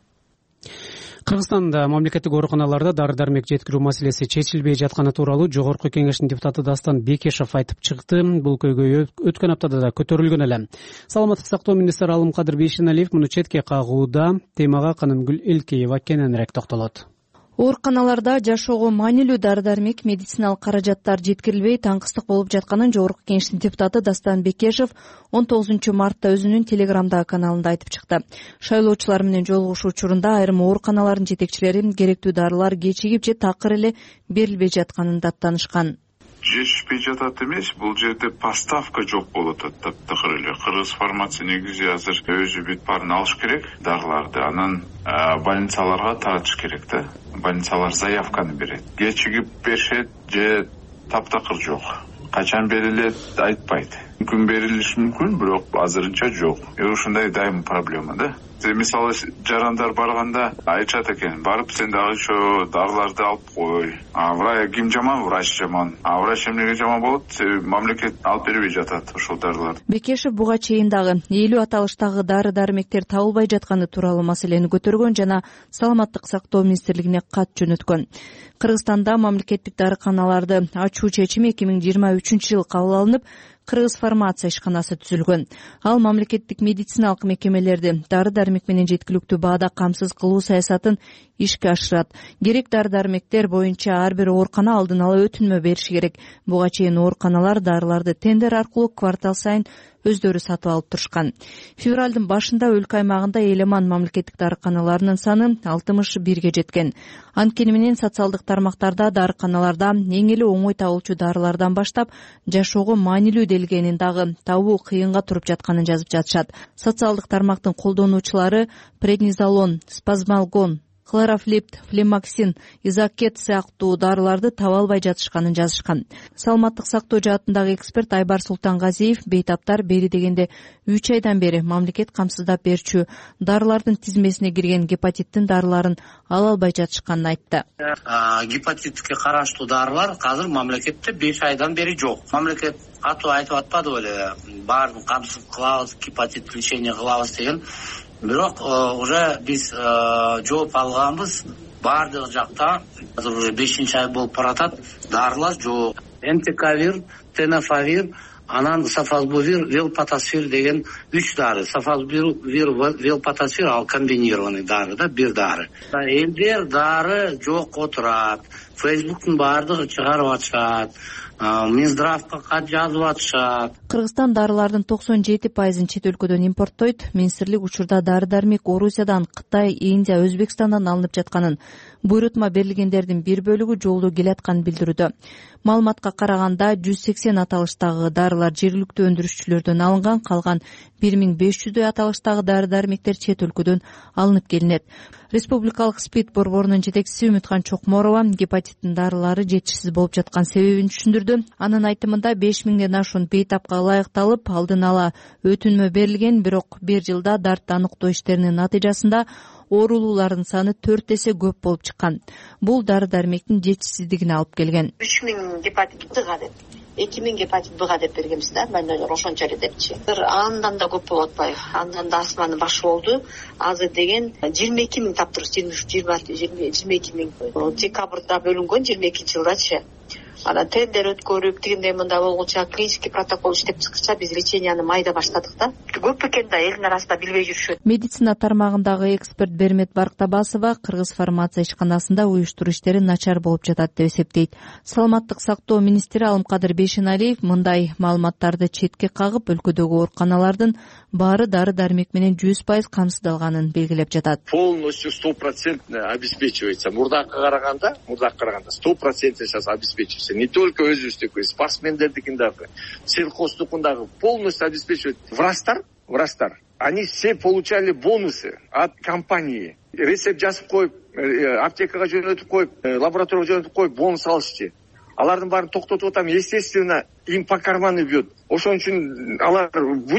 Speaker 3: Кыргызстанда мамлекеттик ооруканаларда дары-дармек жеткирүү маселеси чечилбей жатканы тууралуу Жогорку Кеңештин депутаты Дастан Бекешев айтып чыкты. Бул көйгөй өткөн аптада да көтөрүлгөн эле. Саламаттык сактоо министри Алымкадыр Бейшеналиев муну четке кагууда. Темага Канымгүл Элкеева кененирээк токтолот.
Speaker 2: Ооруканаларда жашоого маанилүү дары-дармек, медициналык каражаттар жеткирилбей таңкыстык болуп жатканын Жогорку Кеңештин депутаты Дастан Бекешев он тогузунчу мартта өзүнүн Телеграмдагы каналында айтып чыкты. Шайлоочулар менен жолугушуу учурунда айрым ооруканалардын жетекчилери керектүү дарылар кечигип же такыр эле берилбей жатканын даттанышкан.
Speaker 15: Жетишпей жатат эмес, бул жерде поставка жок болуп атат таптакыр эле. Кыргыз фармация негизи азыр өзү бүт баарын алыш керек дарыларды, анан больницаларга таратыш керек да. Больницалар заявканы берет. Кечигип беришет же таптакыр жок. Качан берилет айтпайт. Мүмкүн берилиши мүмкүн, бирок азырынча жок. Э ушундай дайым проблема да. Мисалы жарандар барганда айтышат экен, барып сен дагы ошо дарыларды алып кой. А врач ким жаман, врач жаман. А врач эмнеге жаман болот? Мамлекет алып бербей жатат ошол дарыларды.
Speaker 2: Бекешев буга чейин дагы элүү аталыштагы дары-дармектер табылбай жатканы тууралуу маселени көтөргөн жана Саламаттык сактоо министрлигине кат жөнөткөн. Кыргызстанда мамлекеттик дарыканаларды ачуу чечими эки миң жыйырма үчүнчү жылы кабыл алынып, Кыргыз фармация ишканасы түзүлгөн. Ал мамлекеттик медициналык мекемелерди дары-дармек менен жеткиликтүү баада камсыз кылуу саясатын ишке ашырат. Керек дары-дармектер боюнча ар бир оорукана алдын ала өтүнмө бериши керек. Буга чейин ооруканалар дарыларды тендер аркылуу квартал сайын өздөрү сатып алып турушкан. Февралдын башында өлкө аймагында Элеман мамлекеттик дарыканаларынын саны алтымыш бирге жеткен. Анткени менен социалдык тармактарда дарыканаларда эң эле оңой табылчу дарылардан баштап жашоого маанилүү делгенин дагы табуу кыйынга туруп жатканын жазып жатышат. Социалдык тармактын колдонуучулары преднизолон, спазмалгон, хлорофлипт, флемаксин, изакет сыяктуу дарыларды таба албай жатышканын жазышкан. Саламаттык сактоо жаатындагы эксперт Айбар Султангазиев бейтаптар бери дегенде үч айдан бери мамлекет камсыздап берчү дарылардын тизмесине кирген гепатиттин дарыларын ала албай жатышканын айтты.
Speaker 16: Гепатитке караштуу дарылар азыр мамлекетте беш айдан бери жок. Мамлекет катуу айтып атпады беле, баарын камсыз кылабыз, гепатит лечение кылабыз деген. Бирок уже биз жооп алганбыз, баардык жакта азыр уже бешинчи ай болуп баратат, дарылар жок. Энтекавир, тенафавир, анан сафазбувир, велпатосфир деген үч дары. Сафазбувир, велпатосфир ал комбинированный дары да, бир дары. Элдер дары жок отурат. Фейсбуктун баардыгы чыгарып атышат. Минздравка кат жазып атышат.
Speaker 2: Кыргызстан дарылардын токсон жети пайызын чет өлкөдөн импорттойт. Министрлик учурда дары-дармек Орусиядан, Кытай, Индия, Өзбекстандан алынып жатканын, буйрутма берилгендердин бир бөлүгү жолдо келатканын билдирүүдө. Маалыматка караганда жүз сексен аталыштагы дарылар жергиликтүү өндүрүшчүлөрдөн алынган, калган бир миң беш жүздөй аталыштагы дары-дармектер чет өлкөдөн алынып келинет. Республикалык СПИД борборунун жетекчиси Үмүткан Чокморова гепатиттин дарылары жетишсиз болуп жаткан себебин түшүндүрдү. Анын айтымында беш миңден ашуун бейтапка ылайыкталып, алдын ала өтүнмө берилген, бирок бир жылда дартты аныктоо иштеринин натыйжасында оорулуулардын саны төрт эсе көп болуп чыккан. Бул дары-дармектин жетишсиздигине алып келген.
Speaker 17: үч миң гепатит Б-га деп, эки миң гепатит Б-га деп бергенбиз да, больнойлор ошончо эле депчи. Андан да көп болуп атпайбы? Андан да асманын башы болду. Азыр деген жыйырма эки миң таптырбыз, жыйырма үч, жыйырма эки миң. Декабрда бөлүнгөн жыйырма экинчи жылдачы. Анан тендер өткөрүп, тигиндей мында болгуча клинический протокол иштеп чыккыча биз леченияны майда баштадык да. Көп экен да, элдин арасында билбей жүрүшөт.
Speaker 2: Медицина тармагындагы эксперт Бермет Барктабасова Кыргыз фармация ишканасында уюштуруу иштери начар болуп жатат деп эсептейт. Саламаттык сактоо министри Алымкадыр Бейшеналиев мындай маалыматтарды четке кагып, өлкөдөгү ооруканалардын баары дары-дармек менен жүз пайыз камсыздалганын белгилеп жатат.
Speaker 6: Полностью стопроцентно обеспечивается. Мурдакка караганда, мурдакка караганда сто процентов сейчас обеспечивается. Не только өзүбүздүкү, спортсмендердикин дагы, сельхоздукун дагы полностью обеспечивает. Врачтар, врачтар, они все получали бонусы от компании. Рецепт жазып коюп, аптекага жөнөтүп коюп, лабораторияга жөнөтүп коюп, бонус алышчы. Алардын баарын токтотуп атам, естественно, им по карману бьет. Ошон үчүн алар будет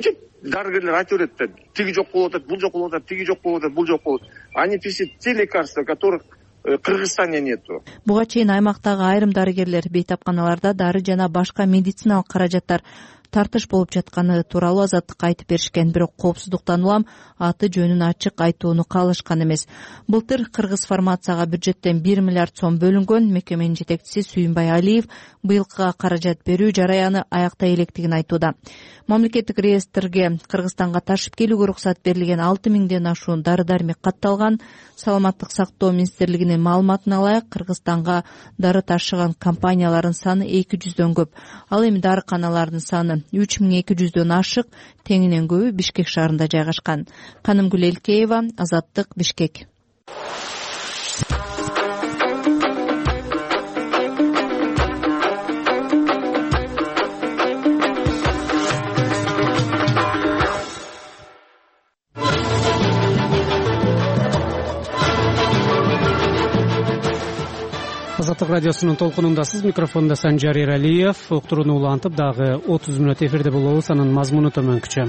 Speaker 6: дарыгерлер айта берет да, тиги жок болуп атат, бул жок болуп атат, тиги жок болуп атат, бул жок болуп атат. Они пишут те лекарства, которых в Кыргызстане нету.
Speaker 2: Буга чейин аймактагы айрым дарыгерлер бейтапканаларда дары жана башка медициналык каражаттар тартыш болуп жатканы тууралуу Азаттыкка айтып беришкен, бирок коопсуздуктан улам аты жөнүн ачык айтууну каалашкан эмес. Былтыр кыргыз фармацияга бюджеттен бир миллиард сом бөлүнгөн. Мекеменин жетекчиси Сүйүнбай Алиев быйылкыга каражат берүү жараяны аяктай электигин айтууда. Мамлекеттик реестрге Кыргызстанга ташып келүүгө уруксат берилген алты миңден ашуун дары-дармек катталган. Саламаттык сактоо министрлигинин маалыматына ылайык, Кыргызстанга дары ташыган компаниялардын саны эки жүздөн көп. Ал эми дарыканалардын саны үч миң эки жүздөн ашык, теңинен көбү Бишкек шаарында жайгашкан. Канымгүл Элкеева, Азаттык, Бишкек.
Speaker 3: Азаттык радиосунун толкунундасыз. Микрофондо Санжар Эралиев. Уктурууну улантып дагы отуз мүнөт эфирде болобуз. Анын мазмуну төмөнкүчө.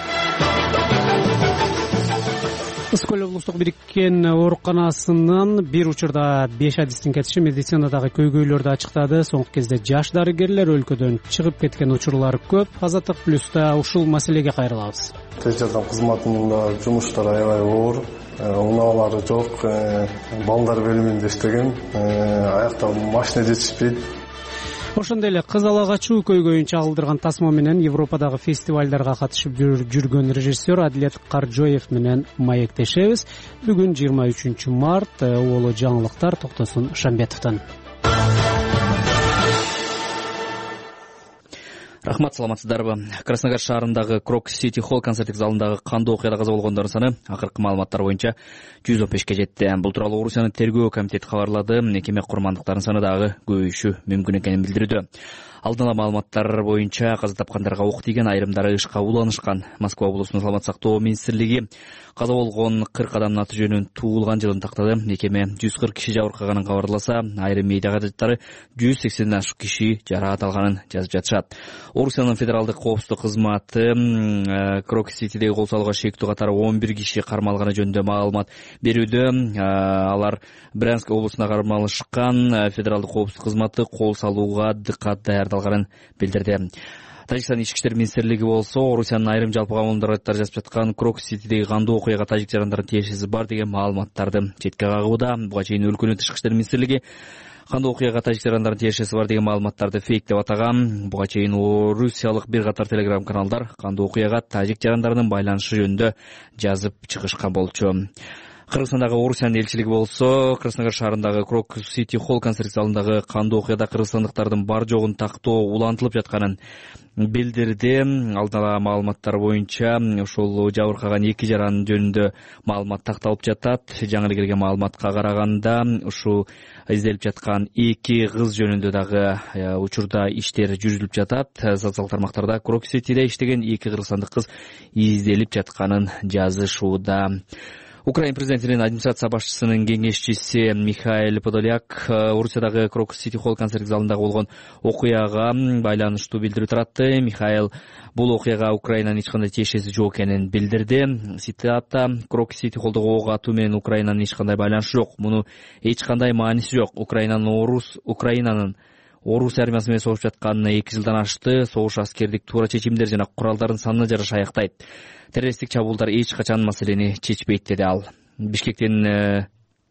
Speaker 3: Ысык көл облустук бириккен ооруканасынын бир учурда беш адистин кетиши медицинадагы көйгөйлөрдү ачыктады. Соңку кезде жаш дарыгерлер өлкөдөн чыгып кеткен учурлар көп. Азаттык плюста ушул маселеге кайрылабыз.
Speaker 18: Тез жардам кызматында жумуштар аябай оор, унаалары жок, балдар бөлүмүндө иштеген, аякта машина жетишпейт.
Speaker 3: Ошондой эле кыз ала качуу көйгөйүн чагылдырган тасма менен Европадагы фестивалдарга катышып жүргөн режиссер Адилет Каржоев менен маектешебиз. Бүгүн жыйырма үчүнчү март, улуу жаңылыктар Токтосун Шамбетовдон.
Speaker 5: Рахмат, саламатсыздарбы. Краснодар шаарындагы Крокус Сити Холл концерттик залындагы кандуу окуяда каза болгондордун саны акыркы маалыматтар боюнча жүз он бешке жетти. Бул тууралуу Орусиянын тергөө комитети кабарлады. Мекеме курмандыктарынын саны дагы көбөйүшү мүмкүн экенин билдирүүдө. Алдын ала маалыматтар боюнча каза тапкандарга ок тийген, айрымдары ышка уланышкан. Москва облусунун саламат сактоо министрлиги каза болгон кырк адамдын аты жөнүн туулган жылын тактады. Мекеме жүз кырк киши жабыркаганын кабарласа, айрым медиа катчылары жүз сексенден ашык киши жараат алганын жазып жатышат. Орусиянын федералдык коопсуздук кызматы Крокус Ситидеги кол салууга шектүү катары он бир киши кармалганы жөнүндө маалымат берүүдө. Алар Брянск облусуна кармалышкан. Федералдык коопсуздук кызматы кол салууга дыкат даярдалганын билдирди. Тажикстан ички иштер министрлиги болсо Орусиянын айрым жалпы кабылдырыттар жазып жаткан Крокус Ситидеги кандуу окуяга тажик жарандардын тиешеси бар деген маалыматтарды четке кагууда. Буга чейин өлкөнүн тышкы иштер министрлиги кандуу окуяга тажик жарандардын тиешеси бар деген маалыматтарды фейк деп атаган. Буга чейин орусиялык бир катар телеграм каналдар кандуу окуяга тажик жарандарынын байланышы жөнүндө жазып чыгышкан болчу. Кыргызстандагы Орусиянын элчилиги болсо Краснодар шаарындагы Крокус Сити Холл концерт залындагы кандуу окуяда кыргызстандыктардын бар жогун тактоо улантылып жатканын билдирди. Алдын ала маалыматтар боюнча ушул жабыркаган эки жаранын жөнүндө маалымат такталып жатат. Жаңы эле келген маалыматка караганда ушул изделип жаткан эки кыз жөнүндө дагы учурда иштер жүргүзүлүп жатат. Социалдык тармактарда Крокус Ситиде иштеген эки кыргызстандык кыз изделип жатканын жазышууда. Украина президентинин администрация башчысынын кеңешчиси Михаил Подоляк Орусиядагы Крокус Сити Холл концерттик залындагы болгон окуяга байланыштуу билдирүү таратты. Михаил бул окуяга Украинанын эч кандай тиешеси жок экенин билдирди. Цитата: Крокус Сити Холлдогу ок атуу менен Украинанын эч кандай байланышы жок. Муну эч кандай мааниси жок. Украинанын орус Украинанын Орус армиясы менен согуш жатканына эки жылдан ашты. Согуш аскердик туура чечимдер жана куралдардын санына жараша аяктайт. Террористтик чабуулдар эч качан маселени чечпейт, деди ал. Бишкектен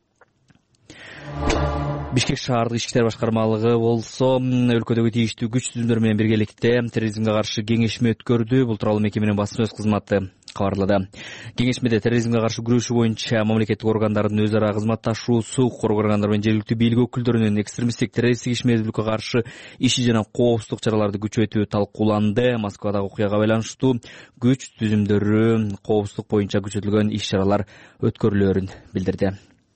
Speaker 5: Бишкек шаардык ички иштер башкармалыгы болсо өлкөдөгү тийиштүү күч түзүмдөр менен биргеликте терроризмге каршы кеңешме өткөрдү. Бул тууралуу мекеменин басма сөз кызматы кабарлады. Кеңешмеде терроризмге каршы күрөшүү боюнча мамлекеттик органдардын өз ара кызматташуусу, укук коргоо органдары менен жергиликтүү бийлик өкүлдөрүнүн экстремисттик террористтик ишмердүүлүккө каршы иши жана коопсуздук чараларды күчөтүү талкууланды. Москвадагы окуяга байланыштуу күч түзүмдөрү, коопсуздук боюнча күчөтүлгөн иш-чаралар өткөрүлөөрүн билдирди.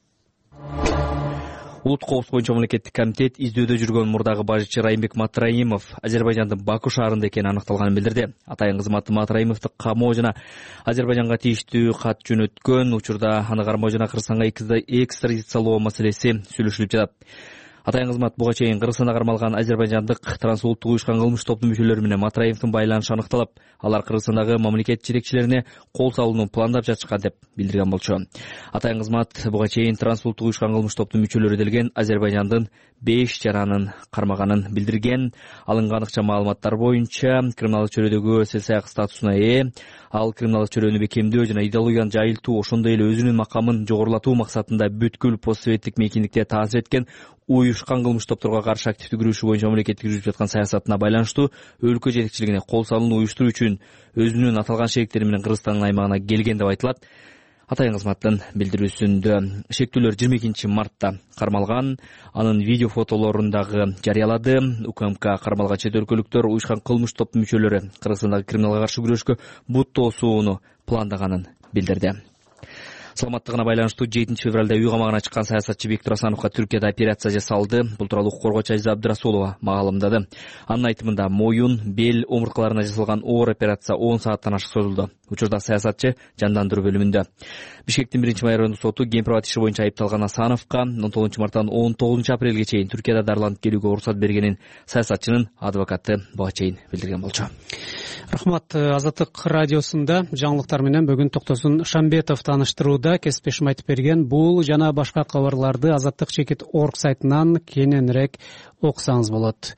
Speaker 5: Улуттук коопсуздук боюнча мамлекеттик комитет издөөдө жүргөн мурдагы башчы Райымбек Матраимов Азербайжандын Баку шаарында экени аныкталганын билдирди. Атайын кызматы Матраимовду камоо жана Азербайжанга тийиштүү кат жөнөткөн. Учурда аны кармоо жана Кыргызстанга экстрадициялоо маселеси сүйлөшүлүп жатат. Атайын кызмат буга чейин Кыргызстанда кармалган азербайжандык трансулуттук уюшкан кылмыш топтун мүчөлөрү менен Матраевдин байланышы аныкталып, алар Кыргызстандагы мамлекет жетекчилерине кол салууну пландап жатышкан деп билдирген болчу. Атайын кызмат буга чейин трансулуттук уюшкан кылмыш топтун мүчөлөрү делген Азербайжандын беш жаранын кармаганын билдирген. Алынган акча маалыматтар боюнча криминалдык чөйрөдөгү ССАК статусуна ээ, ал криминалдык чөйрөнү бекемдөө жана идеологияны жайылтуу, ошондой эле өзүнүн макамын жогорулатуу максатында бүткүл постсоветтик мейкиндикте таасир эткен уюшкан кылмыш топторго каршы активдүү күрөшүү боюнча мамлекеттик жүрүп жаткан саясатына байланыштуу өлкө жетекчилигине кол салууну уюштуруу үчүн өзүнүн аталган шериктери менен Кыргызстандын аймагына келген деп айтылат. Атайын кызматтын билдирүүсүндө шектүүлөр жыйырма экинчи мартта кармалган, анын видео фотолорун дагы жарыялады. УКМК кармалган чет өлкөлүктөр уюшкан кылмыш топтун мүчөлөрү Кыргызстандагы криминалга каршы күрөшкө бут тоосууну пландаганын билдирди. Саламаттыгына байланыштуу жетинчи февралда үй камагына чыккан саясатчы Бектур Асановго Түркияда операция жасалды. Бул тууралуу укук коргоочу Азиза Абдрасулова маалымдады. Анын айтымында моюн, бел, омурткаларына жасалган оор операция он сааттан ашык созулду. Учурда саясатчы жандандыруу бөлүмүндө. Бишкектин биринчи май райондук соту Кемпир-Абад иши боюнча айыпталган Асановго он тогузунчу марттан он тогузунчу апрелге чейин Түркияда дарыланып келүүгө уруксат бергенин саясатчынын адвокаты буга чейин билдирген болчу.
Speaker 3: Рахмат. Азаттык радиосунда жаңылыктар менен бүгүн Токтосун Шамбетов тааныштырууда. Кесиптешим айтып берген бул жана башка кабарларды Азаттык чекит орг сайтынан кененирээк окусаңыз болот.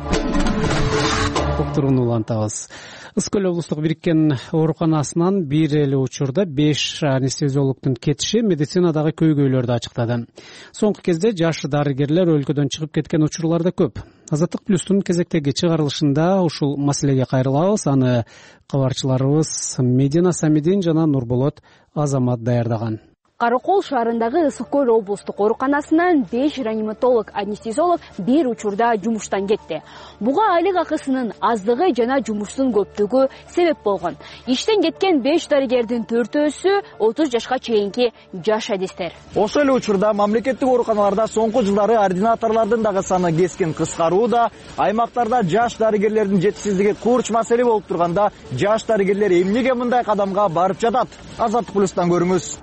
Speaker 3: Уктурууну улантабыз. Ысык-Көл облустук бириккен ооруканасынан бир эле учурда беш анестезиологдун кетиши медицинадагы көйгөйлөрдү ачыктады. Соңку кезде жаш дарыгерлер өлкөдөн чыгып кеткен учурлар да көп. Азаттык плюстун кезектеги чыгарылышында ушул маселеге кайрылабыз. Аны кабарчыларыбыз Медина Самидин жана Нурболот Азамат даярдаган.
Speaker 19: Каракол шаарындагы Ысык-Көл облустук ооруканасынан беш реаниматолог, анестезиолог бир учурда жумуштан кетти. Буга айлык акысынын аздыгы жана жумуштун көптүгү себеп болгон. Иштен кеткен беш дарыгердин төртөөсү отуз жашка чейинки жаш адистер.
Speaker 20: Ошол эле учурда мамлекеттик ооруканаларда соңку жылдары ординаторлордун дагы саны кескен кыскарууда, аймактарда жаш дарыгерлердин жетишсиздиги курч маселе болуп турганда, жаш дарыгерлер эмнеге мындай кадамга барып жатат? Азаттык плюстан көрүңүз.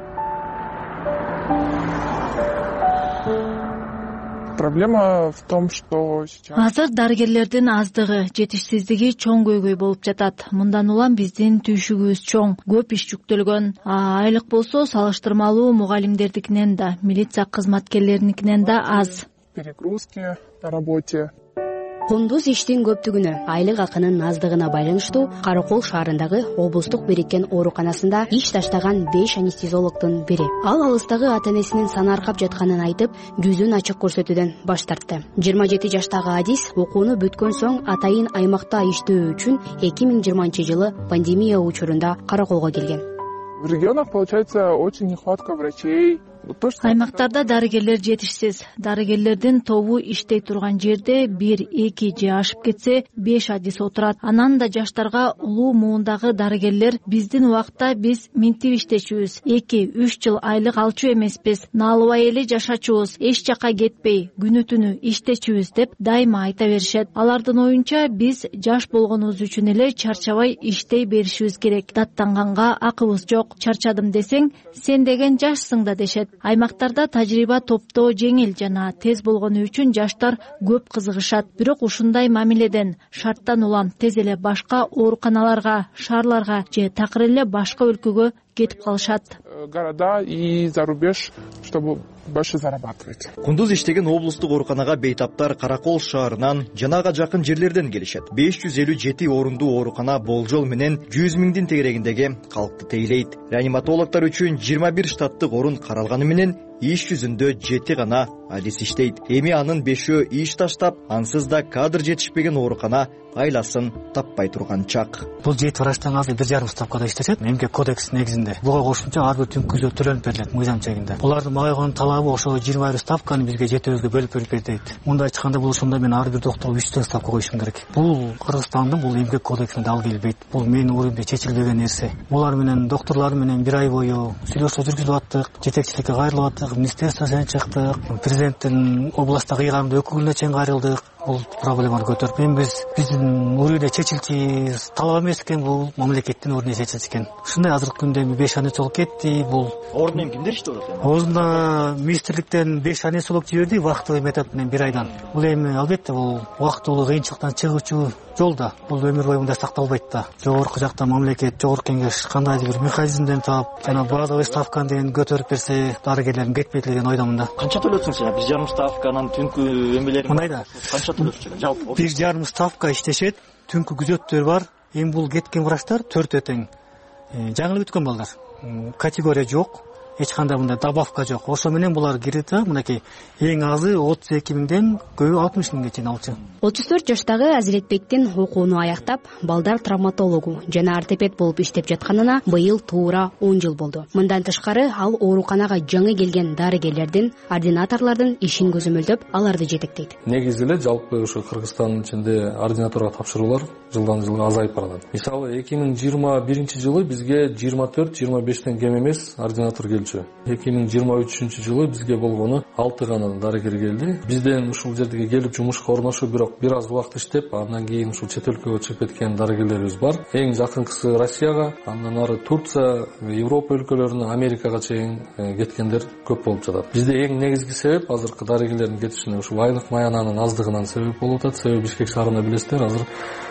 Speaker 21: Проблема в том, что сейчас
Speaker 2: азыр дарыгерлердин аздыгы, жетишсиздиги чоң көйгөй болуп жатат. Мындан улам биздин түйшүгүбүз чоң, көп иш жүктөлгөн. Айлык болсо салыштырмалуу мугалимдердикинен да, милиция кызматкерлериникинен да аз.
Speaker 21: Перегрузки на работе.
Speaker 22: Кундуз иштин көптүгүнө, айлык акынын аздыгына байланыштуу Каракол шаарындагы облустук бириккен ооруканасында иш таштаган беш анестезиологдун бири. Ал алыстагы ата-энесинин санаркап жатканын айтып, жүзүн ачык көрсөтүүдөн баш тартты. жыйырма жети жаштагы адис окууну бүткөн соң атайын аймакта иштөө үчүн эки миң жыйырманчы жылы пандемия учурунда Караколго келген.
Speaker 21: В регионах получается очень нехватка врачей.
Speaker 2: Аймактарда дарыгерлер жетишсиз. Дарыгерлердин тобу иштей турган жерде бир, эки же ашып кетсе беш адис отурат. Анан да жаштарга улуу муундагы дарыгерлер биздин убакта биз минтип иштечүбүз. эки үч жыл айлык алчу эмеспиз. Наалыбай эле жашачубуз. Эч жака кетпей, күнү түнү иштечүбүз деп дайыма айта беришет. Алардын оюнча биз жаш болгонубуз үчүн эле чарчабай иштей беришибиз керек. Даттанганга акыбыз жок. Чарчадым десең, сен деген жашсың да дешет. Аймактарда тажрыйба топтоо жеңил жана тез болгону үчүн жаштар көп кызыгышат. Бирок ушундай мамиледен шарттан улам тез эле башка ооруканаларга, шаарларга же такыр эле башка өлкөгө кетип калышат.
Speaker 21: Города и за рубеж, чтобы больше зарабатывать.
Speaker 20: Кундуз иштеген облустук ооруканага бейтаптар Каракол шаарынан жанага жакын жерлерден келишет. беш жүз элүү жети орундуу оорукана болжол менен жүз миңдин тегерегиндеги калкты тейлейт. Реаниматологдор үчүн жыйырма бир штаттык орун каралганы менен иш жүзүндө жети гана адис иштейт. Эми анын бешөө иш таштап, ансыз да кадр жетишпеген оорукана айласын таппай турган чак.
Speaker 23: Бул жети врачтан азыр бир жарым ставкада иштешет. Эмгек кодекс негизинде. Буга кошумча ар бир түнкүлө төлөнүп берилет мыйзам чегинде. Булардын мага койгон талабы ошо жыйырма бир ставканы бизге жетөөбүзгө бөлүп берип бер дейт. Мындай айтканда бул ошондо мен ар бир доктурга үчтөн ставка коюшум керек. Бул Кыргызстандын бул эмгек кодексине дал келбейт. Бул менин уюмда чечилбеген нерсе. Булар менен доктурлар менен бир ай бою сүйлөшүү жүргүзүп аттык, жетекчиликке кайрылып аттык, министерстводон чыктык, президенттин областтагы ыйгарымдуу өкүлүнө чейин кайрылдык. бул проблеманы көтөрүп эми биз биздин уруйда чечилчү талап эмес экен, бул мамлекеттин ордуна чечилчү экен. Ушундай азыркы күндө беш анестолог кетти. Бул
Speaker 20: ордуна эми кимдер иштеп атат?
Speaker 23: Ордуна министрликтен беш анестолог жиберди вахтовый метод менен бир айдан. Бул эми албетте бул убактылуу кыйынчылыктан чыгуучу жол да. Бул өмүр бою мындай сакталбайт да. Жогорку жакта мамлекет, жогорку кеңеш кандайдыр бир механизмден таап, жана базовый ставканы деген көтөрүп берсе, дарыгерлердин кетпейт эле деген ойдомун да.
Speaker 20: Канча төлөсүң сен? бир жарым ставканын түнкү эмелери
Speaker 23: мындай да.
Speaker 20: Канча төлөшчү жалпы?
Speaker 23: бир жарым ставка иштешет, түнкү күзөттөр бар. Эми бул кеткен врачтар төртөө тең. Жаңылып өткөн балдар. Категория жок. Эч кандай мындай добавка жок. Ошо менен булар кирет да, мынакей эң азы отуз эки миңден көбү алтымыш миңге чейин алчу.
Speaker 22: отуз төрт жаштагы Азиретбектин окууну аяктап, балдар травматологу жана ортопед болуп иштеп жатканына быйыл туура он жыл болду. Мындан тышкары ал ооруканага жаңы келген дарыгерлердин, ординаторлордун ишин көзөмөлдөп, аларды жетектейт.
Speaker 1: Негизи эле жалпы ушу Кыргызстандын ичинде ординаторго тапшыруулар жылдан жылга азайып барат. Мисалы эки миң жыйырма биринчи жылы бизге жыйырма төрт жыйырма бештен кем эмес ординатор келчү. эки миң жыйырма үчүнчү жылы бизге болгону алты гана дарыгер келди. Бизден ушул жерге келип жумушка орношуп, бирок бир аз убакыт иштеп, андан кийин ушул чет өлкөгө чыгып кеткен дарыгерлерибиз бар. Эң жакынкысы Россияга, андан ары Турция, Европа өлкөлөрүнө, Америкага чейин кеткендер көп болуп жатат. Бизде эң негизги себеп азыркы дарыгерлердин кетишине ушул айлык маянанын аздыгынан себеп болуп атат. Себеби Бишкек шаарында билесиздер, азыр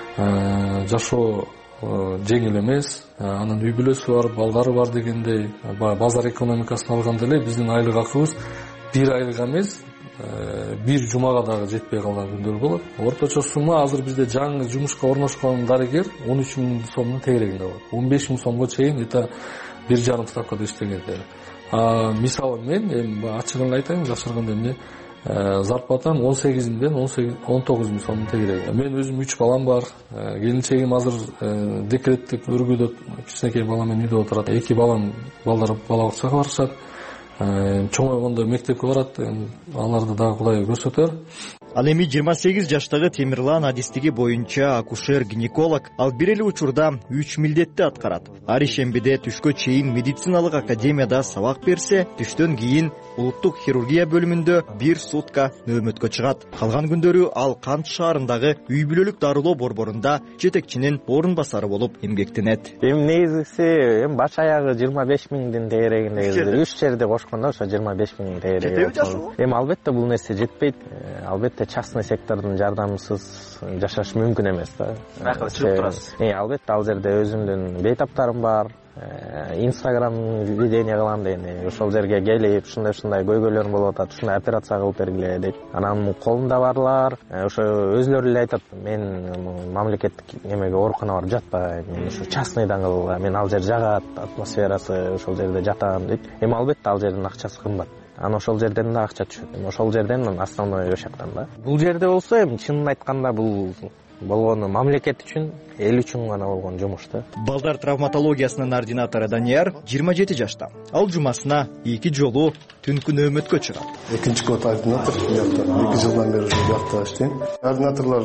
Speaker 1: жашоо жеңил эмес, анын үй бүлөсү бар, балдары бар дегендей, базар экономикасын алганда эле биздин айлык акыбыз бир айга эмес, бир жумага дагы жетпей калган күндөр болот. Орточо сумма азыр бизде жаңы жумушка орношкон дарыгер он үч миң сомдун тегерегинде болот. он беш миң сомго чейин это бир жарым ставкада иштегендер. Мисалы мен эми ачыгын айтайын, жашырганда эмне зарплатам он сегиз миңден он тогуз миң сомдун тегерегинде. Мен өзүм үч балам бар. Келинчегим азыр декреттик өргүүдө, кичинекей балам менен үйдө отурат. Эки балам балдар бала бакчага барышат. Чоңойгондо мектепке барат. Аларды дагы Кудай көрсөтөр.
Speaker 20: Ал эми жыйырма сегиз жаштагы Темирлан адистиги боюнча акушер-гинеколог ал бир эле учурда үч милдетти аткарат. Ар ишембиде түшкө чейин медициналык академияда сабак берсе, түштөн кийин улуттук хирургия бөлүмүндө бир сутка нөөмөткө чыгат. Калган күндөрү ал Кант шаарындагы үй бүлөлүк дарылоо борборунда жетекчинин орун басары болуп эмгектенет.
Speaker 7: Эми негизгиси эми баш аягы жыйырма беш миңдин тегерегинде, үч жерде кошкондо ошо жыйырма беш миңдин тегереги. Эми албетте бул нерсе жетпейт. Албетте частный сектордун жардамысыз жашаш мүмкүн эмес да.
Speaker 20: Байкалып чыгып турасыз.
Speaker 7: Э, албетте ал жерде өзүмдүн бейтаптарым бар. Инстаграм видение кылам дейм. Ошол жерге келип, ушундай-ушундай көйгөйлөрүм болуп атат, ушундай операция кылып бергиле дейт. Анан колумда барлар, ошо өзлөрү эле айтат, мен мамлекеттик эмеге ооруканага барып жатпайм, мен ушу частныйдан кылгыла, мен ал жер жагат, атмосферасы, ошол жерде жатам дейт. Эми албетте ал жердин акчасы кымбат. Анан ошол жерден да акча түшөт. Эми ошол жерден основной ошактан да. Бул жерде болсо эми чынын айтканда бул болгону мамлекет үчүн, эл үчүн гана болгон жумуш да.
Speaker 20: Балдар травматологиясынын ординатору Данияр жыйырма жети жашта. Ал жумасына эки жолу түнкү нөөмөткө чыгат.
Speaker 18: Экинчи год ординатор, эки жылдан бери биякта иштейм. Ординаторлор